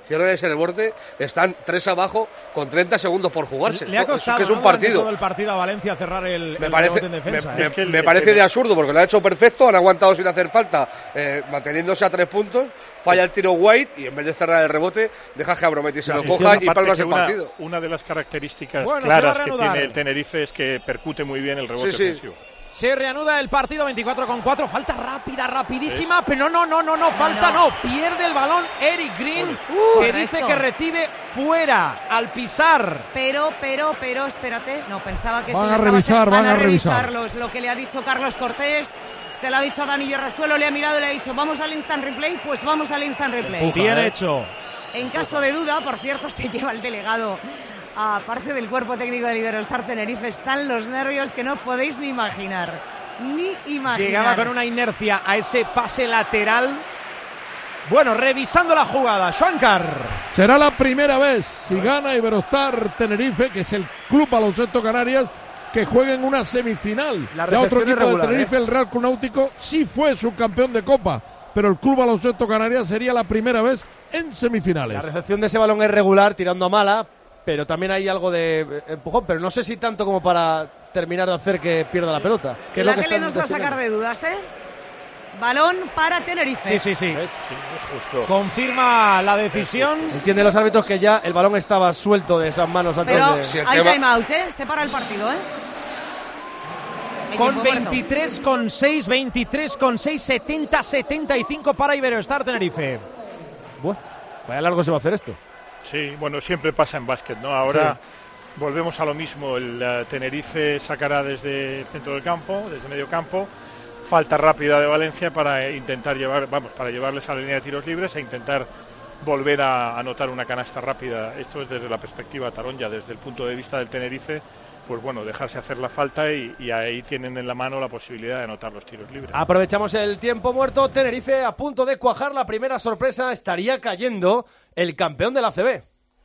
F: cierran ese rebote, están 3 abajo con 30 segundos por jugarse.
B: Le ha costado,
F: que es un partido.
B: Todo el partido a Valencia cerrar el
F: parece,
B: rebote en defensa.
F: Me parece de absurdo, porque lo ha hecho perfecto, han aguantado sin hacer falta, manteniéndose a 3 puntos, falla el tiro White y en vez de cerrar el rebote, deja que Abromaitis se lo coja y palmas el partido.
E: Una de las características claras que tiene el Tenerife es que percute muy bien el rebote ofensivo.
B: Se reanuda el partido 24-4, falta rápida, rapidísima, pero no, falta no, pierde el balón Eric Green, que dice que recibe fuera al pisar.
D: Pero, espérate, no, pensaba que
C: van a revisar.
D: Lo que le ha dicho Carlos Cortés, se lo ha dicho a Dani Hierrazuelo, le ha mirado y le ha dicho, vamos al instant replay, pues vamos al instant replay.
B: Bien hecho.
D: En caso de duda, por cierto, se lleva el delegado. Aparte del cuerpo técnico de Iberostar Tenerife, están los nervios que no podéis ni imaginar.
B: Llegaba con una inercia a ese pase lateral. Bueno, revisando la jugada, Shankar.
C: Será la primera vez, si gana Iberostar Tenerife, que es el Club Baloncesto Canarias, que juegue en una semifinal. De otro equipo de Tenerife, el Real Club Náutico, sí fue subcampeón de Copa, pero el Club Baloncesto Canarias sería la primera vez en semifinales.
A: La recepción de ese balón es regular, tirando a mala, pero también hay algo de empujón, pero no sé si tanto como para terminar de hacer que pierda la pelota. Que
D: la tele nos va a sacar de dudas, ¿eh? Balón para Tenerife.
B: Sí.
E: Es justo.
B: Confirma la decisión.
A: Entienden los árbitros que ya el balón estaba suelto de esas manos antes
D: pero
A: de...
D: hay time out, ¿eh? Se para el partido, ¿eh?
B: Con 23,6, 70-75 para Iberostar Tenerife.
A: Bueno, vaya largo se va a hacer esto.
E: Sí, bueno, siempre pasa en básquet, ¿no? Ahora volvemos a lo mismo. El Tenerife sacará desde centro del campo, desde medio campo. Falta rápida de Valencia para intentar para llevarles a la línea de tiros libres e intentar volver a anotar una canasta rápida. Esto es desde la perspectiva taronja, desde el punto de vista del Tenerife. Pues bueno, dejarse hacer la falta y ahí tienen en la mano la posibilidad de anotar los tiros libres.
A: Aprovechamos el tiempo muerto. Tenerife a punto de cuajar la primera sorpresa. Estaría cayendo el campeón de la ACB.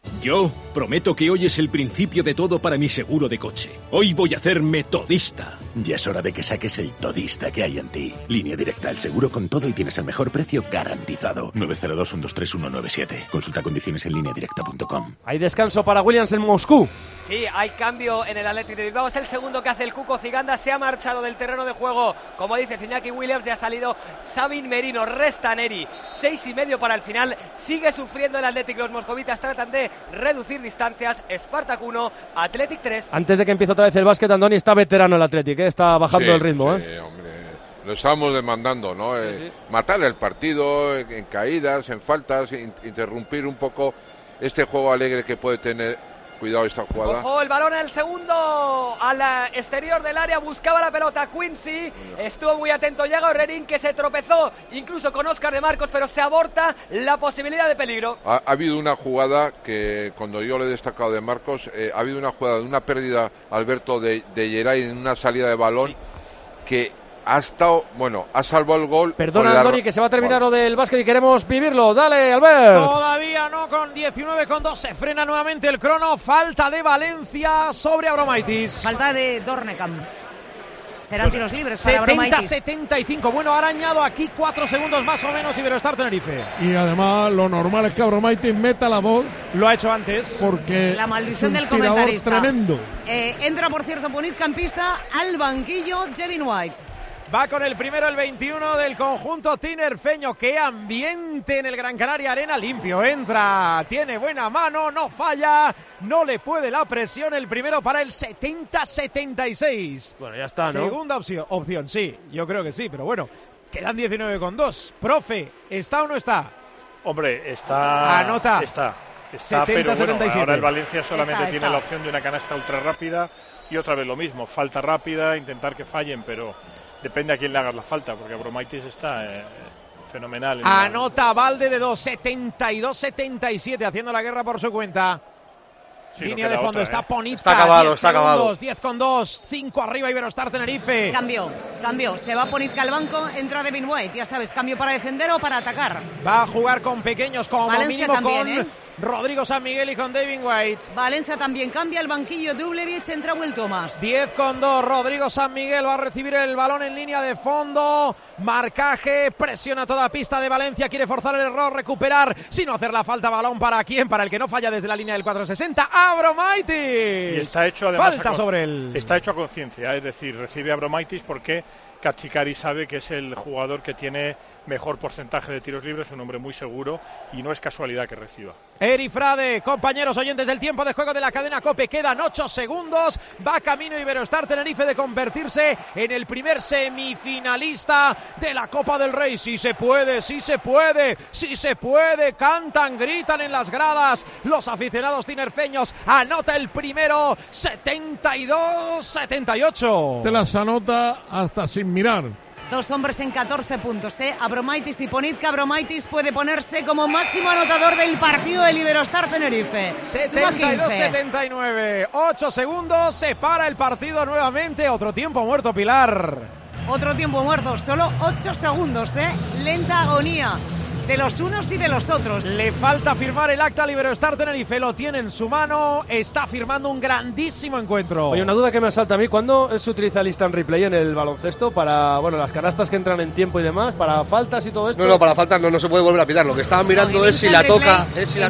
L: Yo prometo que hoy es el principio de todo para mi seguro de coche. Hoy voy a hacerme todista.
O: Ya es hora de que saques el todista que hay en ti. Línea Directa, el seguro con todo y tienes el mejor precio garantizado. 902-123-197. Consulta condiciones en lineadirecta.com.
A: Hay descanso para Williams en Moscú.
I: Sí, hay cambio en el Athletic de Bilbao. Es el segundo que hace el Cuco Ciganda. Se ha marchado del terreno de juego. Como dice Iñaki Williams, ya ha salido Sabin Merino. Resta Neri. 6,5 para el final. Sigue sufriendo el Athletic. Los moscovitas tratan de reducir distancias. Spartak 1, Athletic 3.
A: Antes de que empiece otra vez el básquet, Andoni, está veterano el Athletic, está bajando el ritmo.
R: Sí, hombre. Lo estamos demandando, ¿no? Matar el partido en caídas, en faltas, interrumpir un poco este juego alegre que puede tener. Cuidado esta jugada.
I: Ojo, el balón en el segundo al exterior del área, buscaba la pelota Quincy, estuvo muy atento Yago Rerín, que se tropezó incluso con Óscar de Marcos, pero se aborta la posibilidad de peligro.
R: Ha habido una jugada que cuando yo le he destacado de Marcos, ha habido una jugada de una pérdida, Alberto, de Geray en una salida de balón que ha estado, ha salvado el gol.
A: Perdona, Andoni, que se va a terminar lo del básquet y queremos vivirlo. Dale, Albert.
B: Todavía no, con 19,2 se frena nuevamente el crono. Falta de Valencia sobre Abromaitis.
D: Falta de Dornekam. Serán tiros libres para Abromaitis.
B: 70-75. Bueno, ha arañado aquí 4 segundos más o menos Iberostar Tenerife.
C: Y además lo normal es que Abromaitis meta la voz.
B: Lo ha hecho antes.
C: Porque
D: la maldición
C: es
D: del
C: un tirador
D: comentarista.
C: Tremendo.
D: Entra, por cierto, Punit campista al banquillo Jevin White.
B: Va con el primero, el 21 del conjunto tinerfeño. Qué ambiente en el Gran Canaria Arena. Limpio, entra, tiene buena mano, no falla, no le puede la presión. El primero para el 70-76.
A: Bueno, ya está, ¿no?
B: Segunda opción, sí, yo creo que sí, pero bueno, quedan 19,2. Profe, ¿está o no está?
E: Hombre, está.
B: Anota.
E: Está,
B: 70,
E: pero bueno,
B: 77.
E: ahora el Valencia solamente
D: Está.
E: tiene la opción de una canasta ultra rápida y otra vez lo mismo, falta rápida, intentar que fallen, pero depende a quién le hagas la falta, porque Abromaitis está fenomenal.
B: Anota Valde de 2, 72-77, haciendo la guerra por su cuenta.
E: Sí,
B: línea de fondo, está Ponita.
F: Está acabado, está acabado.
B: 10,2, 5 arriba Iberostar Tenerife.
D: Cambio. Se va Ponitka al banco, entra Devin White. Ya sabes, cambio para defender o para atacar.
B: Va a jugar con pequeños, como
D: Valencia
B: mínimo
D: también,
B: con Rodrigo San Miguel y con David White.
D: Valencia también cambia el banquillo, Dublevich, entra Will Thomas.
B: 10-2, Rodrigo San Miguel va a recibir el balón en línea de fondo. Marcaje, presiona toda pista de Valencia, quiere forzar el error, recuperar, sin hacer la falta. Balón para quién, para el que no falla desde la línea del 460, Abromaitis.
E: Y está hecho además
B: falta sobre él.
E: Está hecho a conciencia, es decir, recibe Abromaitis porque Cachicari sabe que es el jugador que tiene mejor porcentaje de tiros libres, un hombre muy seguro y no es casualidad que reciba.
B: Eri Frade, compañeros oyentes del tiempo de juego de la cadena COPE, quedan 8 segundos, va camino Iberostar Tenerife de convertirse en el primer semifinalista de la Copa del Rey. Sí se puede, sí se puede, sí se puede, cantan, gritan en las gradas los aficionados tinerfeños. Anota el primero, 72-78.
C: Te las anota hasta sin mirar.
D: 2 hombres en 14 puntos, Abromaitis y Ponitka. Abromaitis puede ponerse como máximo anotador del partido del Iberostar Tenerife.
B: 72-79, 8 segundos, se para el partido nuevamente. Otro tiempo muerto, Pilar.
D: Otro tiempo muerto, solo 8 segundos, lenta agonía de los unos y de los otros.
B: Le falta firmar el acta al Iberostar Tenerife, lo tiene en su mano, está firmando un grandísimo encuentro.
A: Oye, una duda que me asalta a mí, ¿cuándo se utiliza el instant replay en el baloncesto? Para, bueno, las canastas que entran en tiempo y demás, para faltas y todo esto.
F: No, para faltas no se puede volver a pitar, lo que estaban mirando es si la toca,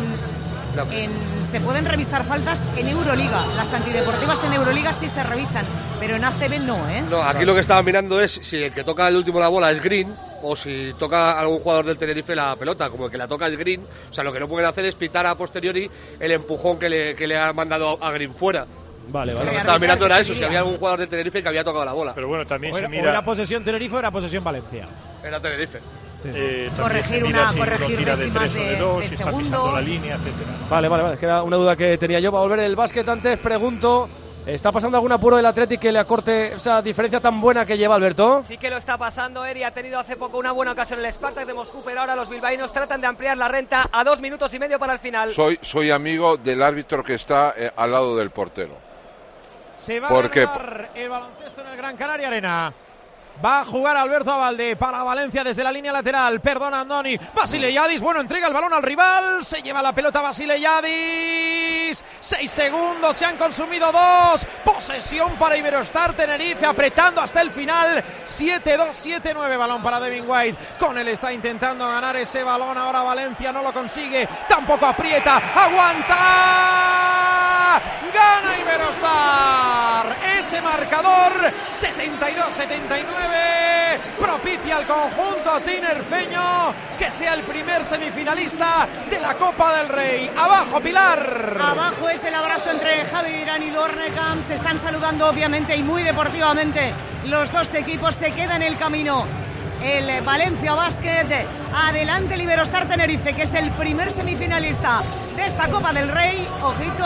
D: se pueden revisar faltas en Euroliga, las antideportivas en Euroliga sí se revisan, pero en ACB no,
F: No, aquí lo que estaban mirando es si el que toca el último la bola es Green o si toca algún jugador del Tenerife la pelota, como el que la toca es Green. O sea, lo que no pueden hacer es pitar a posteriori el empujón que le ha mandado a Green fuera.
A: Vale.
F: Lo que estaba mirando era eso, si había algún jugador de Tenerife que había tocado la bola.
E: Pero bueno, también se mira...
B: ¿O era posesión Tenerife o era posesión Valencia?
F: Era Tenerife.
D: Sí. Corregir décimas de segundo.
E: La línea, etcétera, ¿no?
A: Vale, es que era una duda que tenía yo. Para volver el básquet antes, pregunto, ¿está pasando algún apuro del Athletic que le acorte esa diferencia tan buena que lleva, Alberto?
I: Sí que lo está pasando, Eri. Ha tenido hace poco una buena ocasión el Spartak de Moscú, pero ahora los bilbaínos tratan de ampliar la renta a 2 minutos y medio para el final.
R: Soy amigo del árbitro que está al lado del portero.
B: Se va a ganar el baloncesto en el Gran Canaria Arena. Va a jugar Alberto Abalde para Valencia desde la línea lateral. Perdona Andoni. Basileyadis. Bueno, entrega el balón al rival. Se lleva la pelota Basileyadis. 6 segundos. Se han consumido 2. Posesión para Iberostar Tenerife. Apretando hasta el final. 7-2, 7-9. Balón para Devin White. Con él está intentando ganar ese balón. Ahora Valencia no lo consigue. Tampoco aprieta. Aguanta. Gana Iberostar. Ese marcador. 72-79. Propicia al conjunto tinerfeño que sea el primer semifinalista de la Copa del Rey. Abajo, Pilar.
D: Abajo es el abrazo entre Javi Beirán y Dornekam. Se están saludando obviamente y muy deportivamente. Los dos equipos se quedan en el camino. El Valencia Basket, adelante el Iberostar Tenerife, que es el primer semifinalista de esta Copa del Rey. Ojito.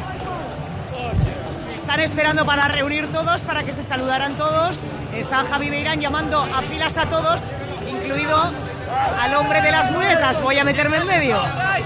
D: Están esperando para reunir todos, para que se saludaran todos. Está Javi Beirán llamando a filas a todos, incluido al hombre de las muletas. Voy a meterme en medio.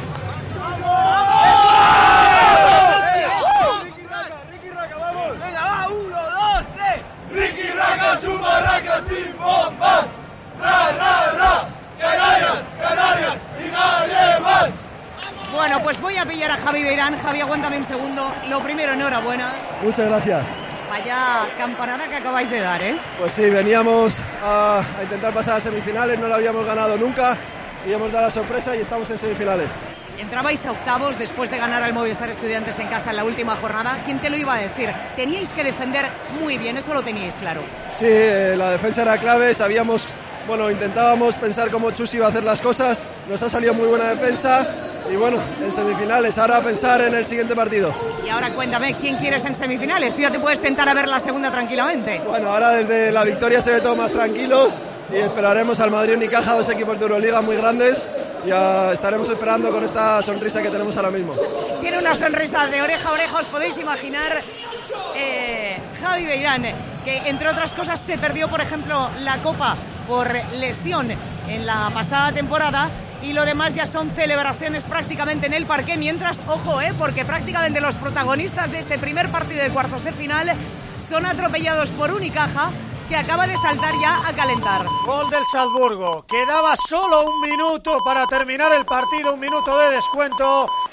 P: Ricky Raca, vamos. Venga, va, 1, 2, 3. Ricky Raca, suma Raca, sin bombas. Ra, ra, ra. Canarias, Canarias y nadie más.
D: Bueno, pues voy a pillar a Javi Beirán. Javi, aguántame un segundo. Lo primero, enhorabuena.
Q: Muchas gracias.
D: Vaya campanada que acabáis de dar,
Q: Pues sí, veníamos a intentar pasar a semifinales, no lo habíamos ganado nunca y hemos dado la sorpresa y estamos en semifinales.
D: Entrabais a octavos después de ganar al Movistar Estudiantes en casa en la última jornada. ¿Quién te lo iba a decir? Teníais que defender muy bien, eso lo teníais claro.
Q: Sí, la defensa era clave, sabíamos, intentábamos pensar cómo Chus iba a hacer las cosas, nos ha salido muy buena defensa. Y bueno, en semifinales, ahora a pensar en el siguiente partido.
D: Y ahora cuéntame, ¿quién quieres en semifinales? Tú ya te puedes sentar a ver la segunda tranquilamente.
Q: Bueno, ahora desde la victoria se ve todo más tranquilos y esperaremos al Madrid Unicaja, 2 equipos de Euroliga muy grandes. Ya estaremos esperando con esta sonrisa que tenemos ahora mismo.
D: Tiene una sonrisa de oreja a oreja, os podéis imaginar. Javi Beirán, que entre otras cosas se perdió, por ejemplo, la Copa por lesión en la pasada temporada. Y lo demás ya son celebraciones prácticamente en el parqué, mientras, ojo, porque prácticamente los protagonistas de este primer partido de cuartos de final son atropellados por Unicaja, que acaba de saltar ya a calentar.
H: Gol del Salzburgo. Quedaba solo 1 minuto para terminar el partido, 1 minuto de descuento.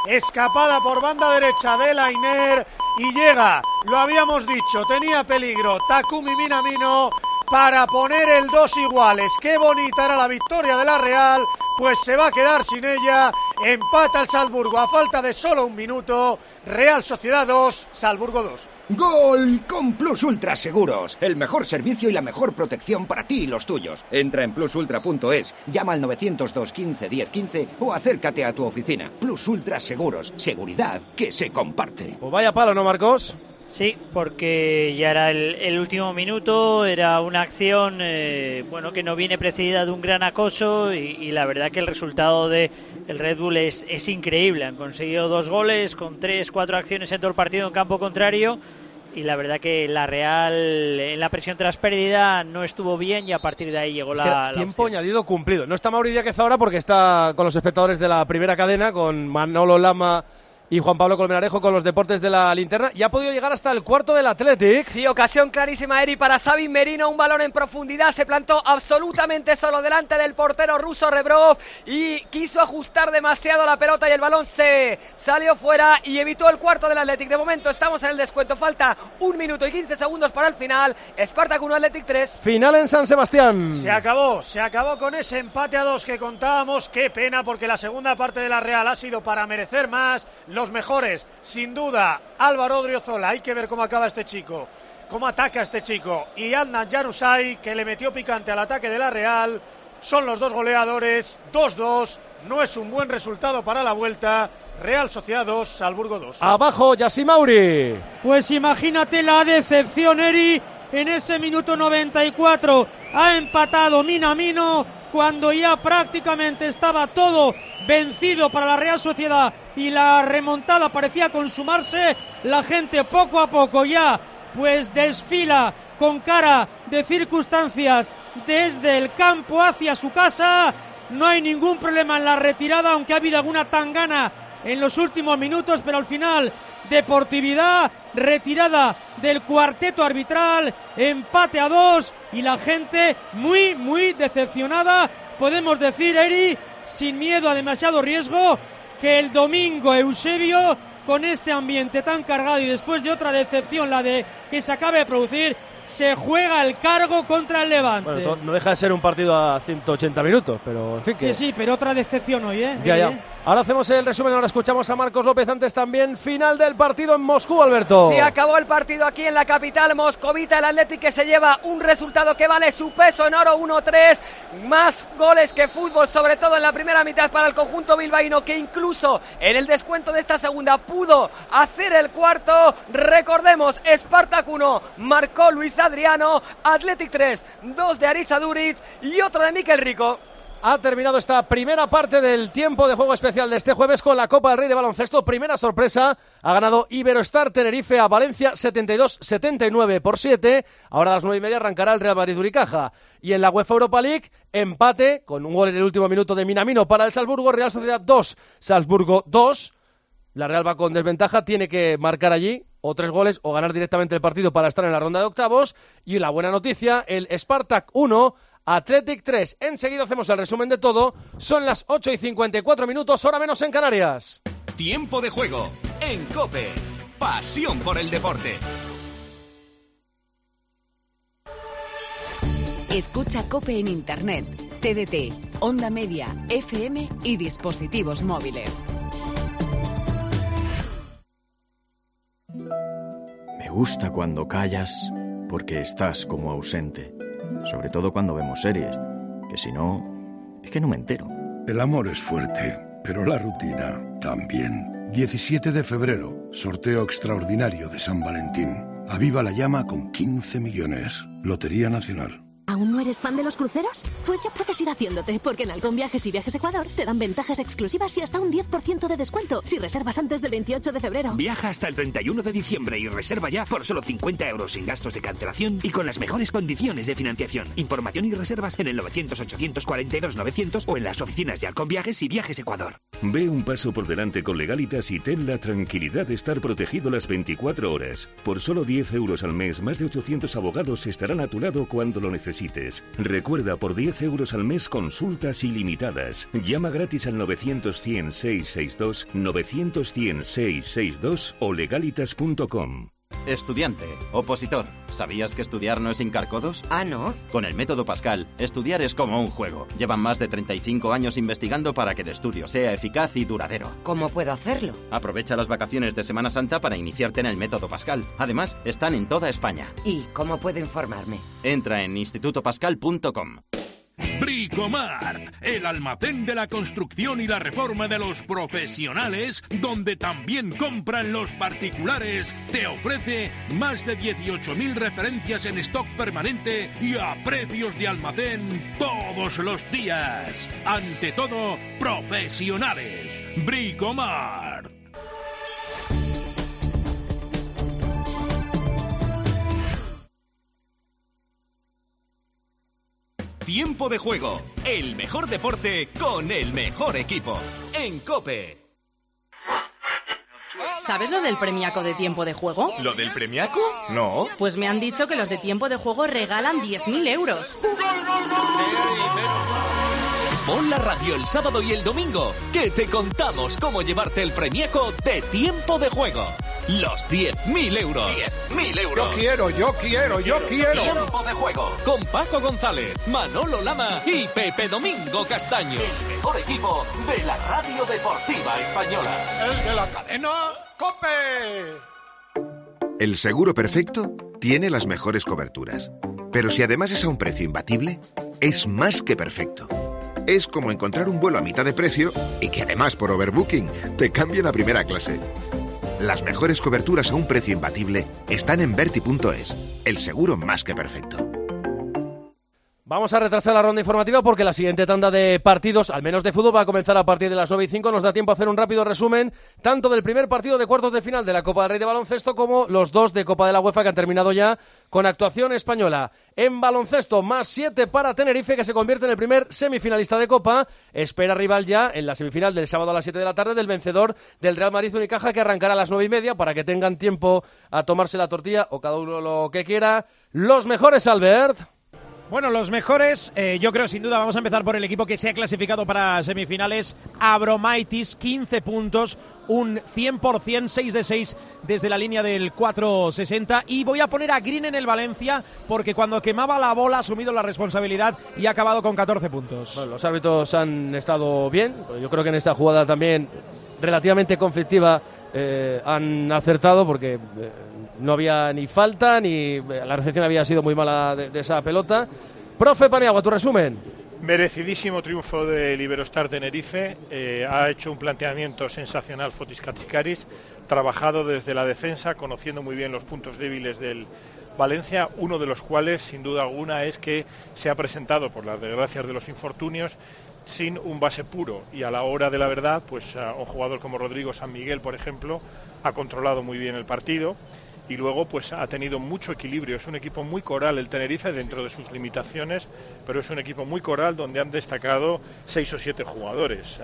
H: escapada por banda derecha de Lainer y llega, lo habíamos dicho, tenía peligro Takumi Minamino para poner el 2 iguales. Qué bonita era la victoria de la Real, pues se va a quedar sin ella. Empata el Salzburgo a falta de solo un minuto. Real Sociedad 2, Salzburgo 2.
S: ¡Gol! Con Plus Ultra Seguros. El mejor servicio y la mejor protección para ti y los tuyos. Entra en plusultra.es, llama al 902 15 10 15 o acércate a tu oficina. Plus Ultra Seguros. Seguridad que se comparte.
A: Pues vaya palo, ¿no, Marcos?
N: Sí, porque ya era el último minuto, era una acción bueno, que no viene precedida de un gran acoso y la verdad que el resultado de el Red Bull es increíble. Han conseguido 2 goles con 3-4 acciones en todo el partido en campo contrario y la verdad que la Real en la presión tras pérdida no estuvo bien y a partir de ahí llegó la
A: tiempo
N: opción.
A: añadido cumplido. No está Mauri Díaz ahora porque está con los espectadores de la primera cadena, con Manolo Lama y Juan Pablo Colmenarejo con los deportes de la linterna, y ha podido llegar hasta el cuarto del Athletic.
I: Sí, ocasión clarísima, Eri, para Sabin Merino, un balón en profundidad, se plantó absolutamente solo delante del portero ruso Rebrov y quiso ajustar demasiado la pelota y el balón se salió fuera y evitó el cuarto del Athletic. De momento estamos en el descuento, falta 1 minuto y 15 segundos para el final. Spartak 1, Athletic 3.
A: Final en San Sebastián.
H: Se acabó con ese empate a 2 que contábamos. Qué pena, porque la segunda parte de la Real ha sido para merecer más. Los mejores, sin duda, Álvaro Odriozola. Hay que ver cómo acaba este chico, cómo ataca este chico. Y Adnan Januzaj, que le metió picante al ataque de la Real. Son los 2 goleadores, 2-2. No es un buen resultado para la vuelta. Real Sociedad 2, Salzburgo 2.
A: Abajo, Yassi Mauri.
M: Pues imagínate la decepción, Eri. En ese minuto 94 ha empatado Minamino cuando ya prácticamente estaba todo vencido para la Real Sociedad y la remontada parecía consumarse. La gente poco a poco ya pues desfila con cara de circunstancias desde el campo hacia su casa. No hay ningún problema en la retirada, aunque ha habido alguna tangana en los últimos minutos, pero al final deportividad, retirada del cuarteto arbitral, empate a 2 y la gente muy decepcionada. Podemos decir, Eri, sin miedo a demasiado riesgo, que el domingo Eusebio, con este ambiente tan cargado y después de otra decepción, la de que se acabe de producir, se juega el cargo contra el Levante.
A: Bueno, no deja de ser un partido a 180 minutos, pero en fin que...
M: Sí, pero otra decepción hoy, ¿eh?
A: Ya. Ahora hacemos el resumen, ahora escuchamos a Marcos López. Antes también, final del partido en Moscú, Alberto.
I: Sí, acabó el partido aquí en la capital moscovita. El Athletic que se lleva un resultado que vale su peso en oro, 1-3. Más goles que fútbol, sobre todo en la primera mitad para el conjunto bilbaíno, que incluso en el descuento de esta segunda pudo hacer el cuarto. Recordemos, Spartak 1, marcó Luis Adriano, Athletic 3, 2 de Arisa Duric y otro de Mikel Rico.
A: Ha terminado esta primera parte del tiempo de juego especial de este jueves con la Copa del Rey de baloncesto. Primera sorpresa, ha ganado Iberostar Tenerife a Valencia 72-79 por 7. Ahora a las 9:30 arrancará el Real Madrid Unicaja. Y en la UEFA Europa League, empate con un gol en el último minuto de Minamino para el Salzburgo. Real Sociedad 2, Salzburgo 2. La Real va con desventaja, tiene que marcar allí o 3 goles o ganar directamente el partido para estar en la ronda de octavos. Y la buena noticia, el Spartak 1, Athletic 3. Enseguida hacemos el resumen de todo. Son las 8:54 minutos, hora menos en Canarias.
G: Tiempo de juego en COPE. Pasión por el deporte.
J: Escucha COPE en Internet, TDT, Onda Media, FM y dispositivos móviles.
T: Me gusta cuando callas porque estás como ausente. Sobre todo cuando vemos series, que si no, es que no me entero.
U: El amor es fuerte, pero la rutina también. 17 de febrero, sorteo extraordinario de San Valentín. Aviva la llama con 15 millones. Lotería Nacional.
X: ¿Aún no eres fan de los cruceros? Pues ya puedes ir haciéndote, porque en Halcón Viajes y Viajes Ecuador te dan ventajas exclusivas y hasta un 10% de descuento si reservas antes del 28 de febrero.
Y: Viaja hasta el 31 de diciembre y reserva ya por solo 50 euros sin gastos de cancelación y con las mejores condiciones de financiación. Información y reservas en el 900-842-900 o en las oficinas de Halcón Viajes y Viajes Ecuador.
Z: Ve un paso por delante con Legalitas y ten la tranquilidad de estar protegido las 24 horas. Por solo 10 euros al mes, más de 800 abogados estarán a tu lado cuando lo necesites. necesites. Recuerda, por 10 euros al mes, consultas ilimitadas. Llama gratis al 900-100-662, 900-100-662 o legalitas.com.
C: Estudiante, opositor, ¿sabías que estudiar no es hincar codos?
K: Ah, ¿no?
C: Con el método Pascal, estudiar es como un juego. Llevan más de 35 años investigando para que el estudio sea eficaz y duradero.
K: ¿Cómo puedo hacerlo?
C: Aprovecha las vacaciones de Semana Santa para iniciarte en el método Pascal. Además, están en toda España.
K: ¿Y cómo puedo informarme?
C: Entra en institutopascal.com.
L: Bricomart, el almacén de la construcción y la reforma de los profesionales, donde también compran los particulares, te ofrece más de 18.000 referencias en stock permanente y a precios de almacén todos los días. Ante todo, profesionales. Bricomart.
G: Tiempo de juego, el mejor deporte con el mejor equipo. En COPE.
O: ¿Sabes lo del premiaco de Tiempo de Juego?
G: ¿Lo del premiaco? No.
O: Pues me han dicho que los de Tiempo de Juego regalan 10.000 euros.
G: Pon la radio el sábado y el domingo, que te contamos cómo llevarte el premiaco de Tiempo de Juego. Los 10.000 euros. 10.000 euros.
V: Yo quiero.
G: Tiempo de Juego. Con Paco González, Manolo Lama y Pepe Domingo Castaño. El mejor equipo de la radio deportiva española.
V: El de la cadena COPE.
W: El seguro perfecto tiene las mejores coberturas. Pero si además es a un precio imbatible, es más que perfecto. Es como encontrar un vuelo a mitad de precio y que además por overbooking te cambien a primera clase. Las mejores coberturas a un precio imbatible están en Verti.es, el seguro más que perfecto.
A: Vamos a retrasar la ronda informativa porque la siguiente tanda de partidos, al menos de fútbol, va a comenzar a partir de las 9:05. Nos da tiempo a hacer un rápido resumen tanto del primer partido de cuartos de final de la Copa del Rey de baloncesto como los dos de Copa de la UEFA que han terminado ya con actuación española. En baloncesto, +7 para Tenerife, que se convierte en el primer semifinalista de Copa. Espera rival ya en la semifinal del sábado a las 7 de la tarde del vencedor del Real Madrid Unicaja, que arrancará a las 9:30 para que tengan tiempo a tomarse la tortilla o cada uno lo que quiera. Los mejores, Albert.
B: Bueno, los mejores, yo creo sin duda, vamos a empezar por el equipo que se ha clasificado para semifinales. Abromaitis, 15 puntos, un 100%, 6 de 6 desde la línea del 4.60. Y voy a poner a Green en el Valencia, porque cuando quemaba la bola ha asumido la responsabilidad y ha acabado con 14 puntos.
A: Bueno, los árbitros han estado bien, yo creo que en esa jugada también relativamente conflictiva han acertado, porque no había ni falta, ni la recepción había sido muy mala de esa pelota. Profe Paniagua, tu resumen.
E: Merecidísimo triunfo del Iberostar Tenerife. Ha hecho un planteamiento sensacional Fotis Katsikaris, trabajado desde la defensa, conociendo muy bien los puntos débiles del Valencia, uno de los cuales, sin duda alguna, es que se ha presentado, por las desgracias de los infortunios, sin un base puro, y a la hora de la verdad, pues un jugador como Rodrigo San Miguel, por ejemplo, ha controlado muy bien el partido y luego pues ha tenido mucho equilibrio. Es un equipo muy coral el Tenerife dentro de sus limitaciones, pero es un equipo muy coral donde han destacado 6 o 7 jugadores,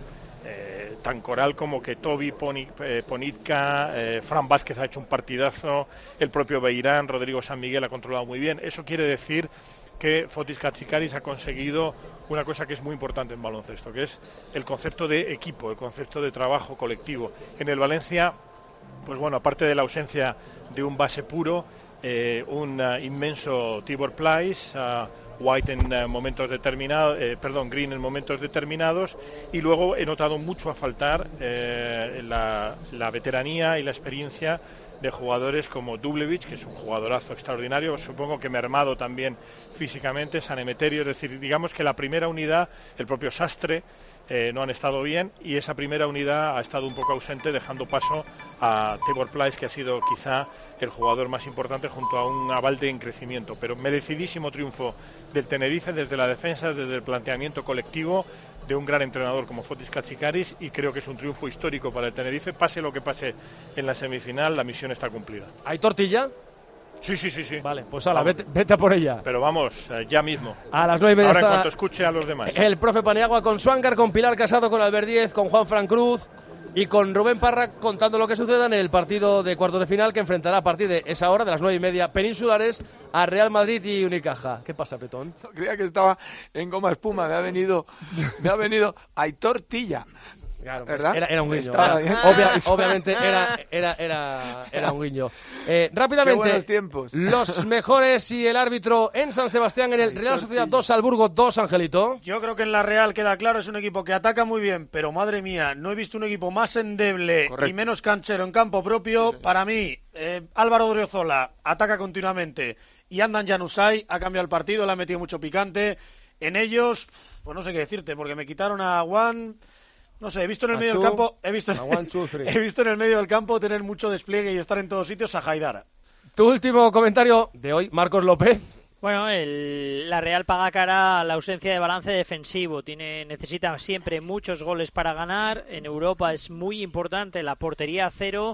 E: tan coral como que Toby, Ponitka, Fran Vázquez ha hecho un partidazo, el propio Beirán, Rodrigo San Miguel ha controlado muy bien. Eso quiere decir que Fotis Katsikaris ha conseguido una cosa que es muy importante en baloncesto, que es el concepto de equipo, el concepto de trabajo colectivo. En el Valencia, pues bueno, aparte de la ausencia de un base puro, un inmenso Tibor Pleiss, White en momentos determinados, Green en momentos determinados, y luego he notado mucho a faltar la veteranía y la experiencia de jugadores como Dublevich, que es un jugadorazo extraordinario, supongo que mermado también físicamente, San Emeterio, es decir, digamos que la primera unidad, el propio Sastre, no han estado bien, y esa primera unidad ha estado un poco ausente, dejando paso a Tibor Pleiss, que ha sido quizá el jugador más importante junto a un Abalde en crecimiento. Pero merecidísimo triunfo del Tenerife desde la defensa, desde el planteamiento colectivo de un gran entrenador como Fotis Katsikaris, y creo que es un triunfo histórico para el Tenerife. Pase lo que pase en la semifinal, la misión está cumplida.
A: ¿Hay tortilla?
E: Sí.
A: Vale, pues ala, vete a por ella.
E: Pero vamos, ya mismo.
A: A las 9:30
E: ahora, en cuanto escuche a los demás.
A: El profe Paniagua con Swankar, con Pilar Casado, con Albert Díez, con Juan Fran Cruz, y con Rubén Parra contando lo que suceda en el partido de cuartos de final que enfrentará a partir de esa hora, de las 9:30 peninsulares, a Real Madrid y Unicaja. ¿Qué pasa, Petón?
D: No, creía que estaba en goma espuma, me ha venido Aitor Tilla.
A: Claro, pues
D: ¿verdad?
A: Era un guiño. Obviamente era un guiño. Rápidamente,
D: Qué buenos tiempos.
A: Los mejores y el árbitro en San Sebastián, en el Real Sociedad 2, Salzburgo 2, Angelito.
H: Yo creo que en la Real queda claro, es un equipo que ataca muy bien, pero madre mía, no he visto un equipo más endeble y menos canchero en campo propio. Para mí, Álvaro Odriozola ataca continuamente y Andan Januzaj ha cambiado el partido, le ha metido mucho picante. En ellos, pues no sé qué decirte, porque me quitaron a Juan... No sé, he visto en el medio del campo, he visto en el medio del campo tener mucho despliegue y estar en todos sitios a Haidara.
A: Tu último comentario de hoy, Marcos López.
N: Bueno, la Real paga cara a la ausencia de balance defensivo. Necesita siempre muchos goles para ganar. En Europa es muy importante la portería a cero.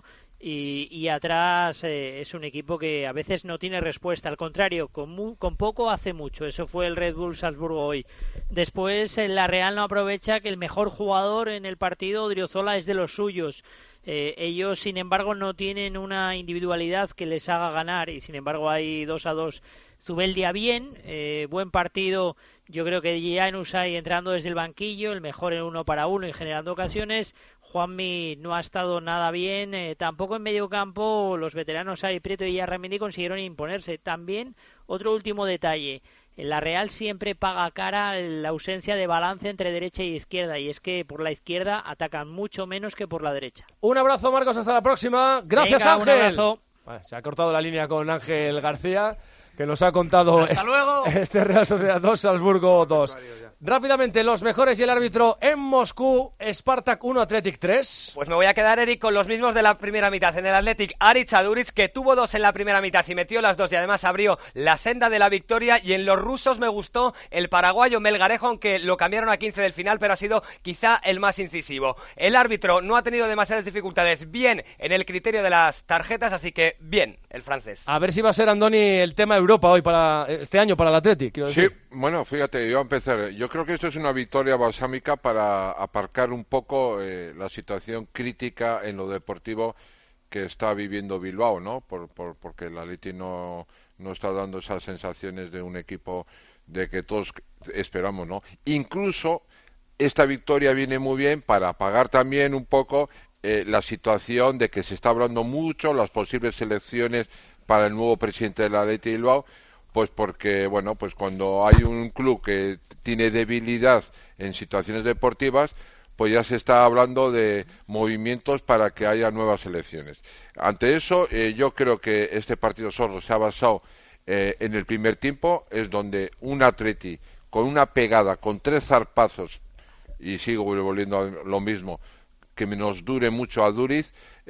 N: Y atrás es un equipo que a veces no tiene respuesta, al contrario, con poco hace mucho. Eso fue el Red Bull Salzburgo hoy. Después la Real no aprovecha que el mejor jugador en el partido, Odriozola, es de los suyos. Ellos, sin embargo, no tienen una individualidad que les haga ganar y, sin embargo, hay 2-2. Zubeldia bien, buen partido. Yo creo que Januzaj entrando desde el banquillo, el mejor en 1 para 1 y generando ocasiones. Juanmi no ha estado nada bien, tampoco en medio campo los veteranos Xavi Prieto y Yarramendi consiguieron imponerse. También otro último detalle, la Real siempre paga cara la ausencia de balance entre derecha y izquierda, y es que por la izquierda atacan mucho menos que por la derecha.
A: Un abrazo, Marcos, hasta la próxima. Gracias. Venga, Ángel.
N: Un abrazo.
A: Vale, se ha cortado la línea con Ángel García, que nos ha contado
H: ¡Hasta luego!
A: Este Real Sociedad 2, Salzburgo 2. Rápidamente, los mejores y el árbitro en Moscú, Spartak 1, Athletic 3.
I: Pues me voy a quedar, Eric, con los mismos de la primera mitad. En el Athletic, Aritz Aduriz, que tuvo 2 en la primera mitad y metió las 2 y además abrió la senda de la victoria. Y en los rusos me gustó el paraguayo Melgarejo, aunque lo cambiaron a 15 del final, pero ha sido quizá el más incisivo. El árbitro no ha tenido demasiadas dificultades, bien en el criterio de las tarjetas, así que bien el francés.
A: A ver si va a ser, Andoni, el tema Europa hoy para este año para el Athletic.
F: Sí, bueno, fíjate, yo a empezar. Yo creo que esto es una victoria balsámica para aparcar un poco la situación crítica en lo deportivo que está viviendo Bilbao, ¿no? Porque el Athletic no está dando esas sensaciones de un equipo de que todos esperamos, ¿no? Incluso esta victoria viene muy bien para apagar también un poco la situación de que se está hablando mucho las posibles elecciones para el nuevo presidente del Athletic Bilbao. Pues porque, bueno, pues cuando hay un club que tiene debilidad en situaciones deportivas, pues ya se está hablando de movimientos para que haya nuevas elecciones. Ante eso, yo creo que este partido solo se ha basado en el primer tiempo, es donde un Atleti con una pegada, con 3 zarpazos, y sigo volviendo a lo mismo, que nos dure mucho a Duriz,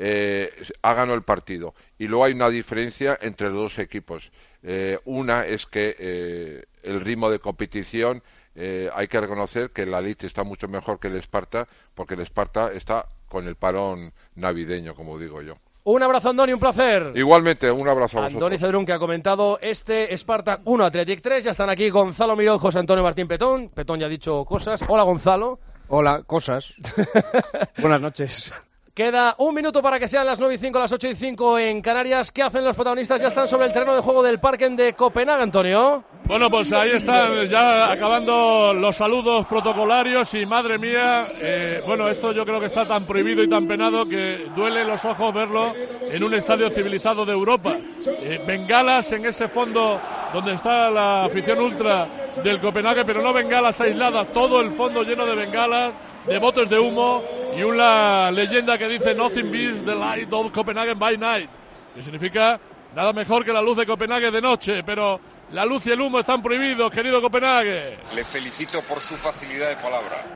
F: ha ganado el partido. Y luego hay una diferencia entre los dos equipos. Una es que el ritmo de competición, hay que reconocer que el Athletic está mucho mejor que el Sparta, porque el Sparta está con el parón navideño, como digo yo.
A: Un abrazo, Andoni, un placer.
F: Igualmente, un abrazo a vosotros.
A: Andoni Cedrún, que ha comentado este Spartak 1, Athletic 3. Ya están aquí Gonzalo Miró, José Antonio Martín Petón. Petón ya ha dicho cosas. Hola, Gonzalo.
P: Hola, cosas. Buenas noches.
A: Queda un minuto para que sean las 9:05, las 8:05 en Canarias. ¿Qué hacen los protagonistas? Ya están sobre el terreno de juego del Parken de Copenhague, Antonio.
Q: Bueno, pues ahí están ya acabando los saludos protocolarios y madre mía, bueno, esto yo creo que está tan prohibido y tan penado que duele los ojos verlo en un estadio civilizado de Europa. Bengalas en ese fondo donde está la afición ultra del Copenhague, pero no bengalas aisladas, todo el fondo lleno de bengalas, de botes de humo y una leyenda que dice "Nothing beats the light of Copenhagen by night", que significa nada mejor que la luz de Copenhague de noche, pero la luz y el humo están prohibidos, querido Copenhague.
R: Le felicito por su facilidad de palabra.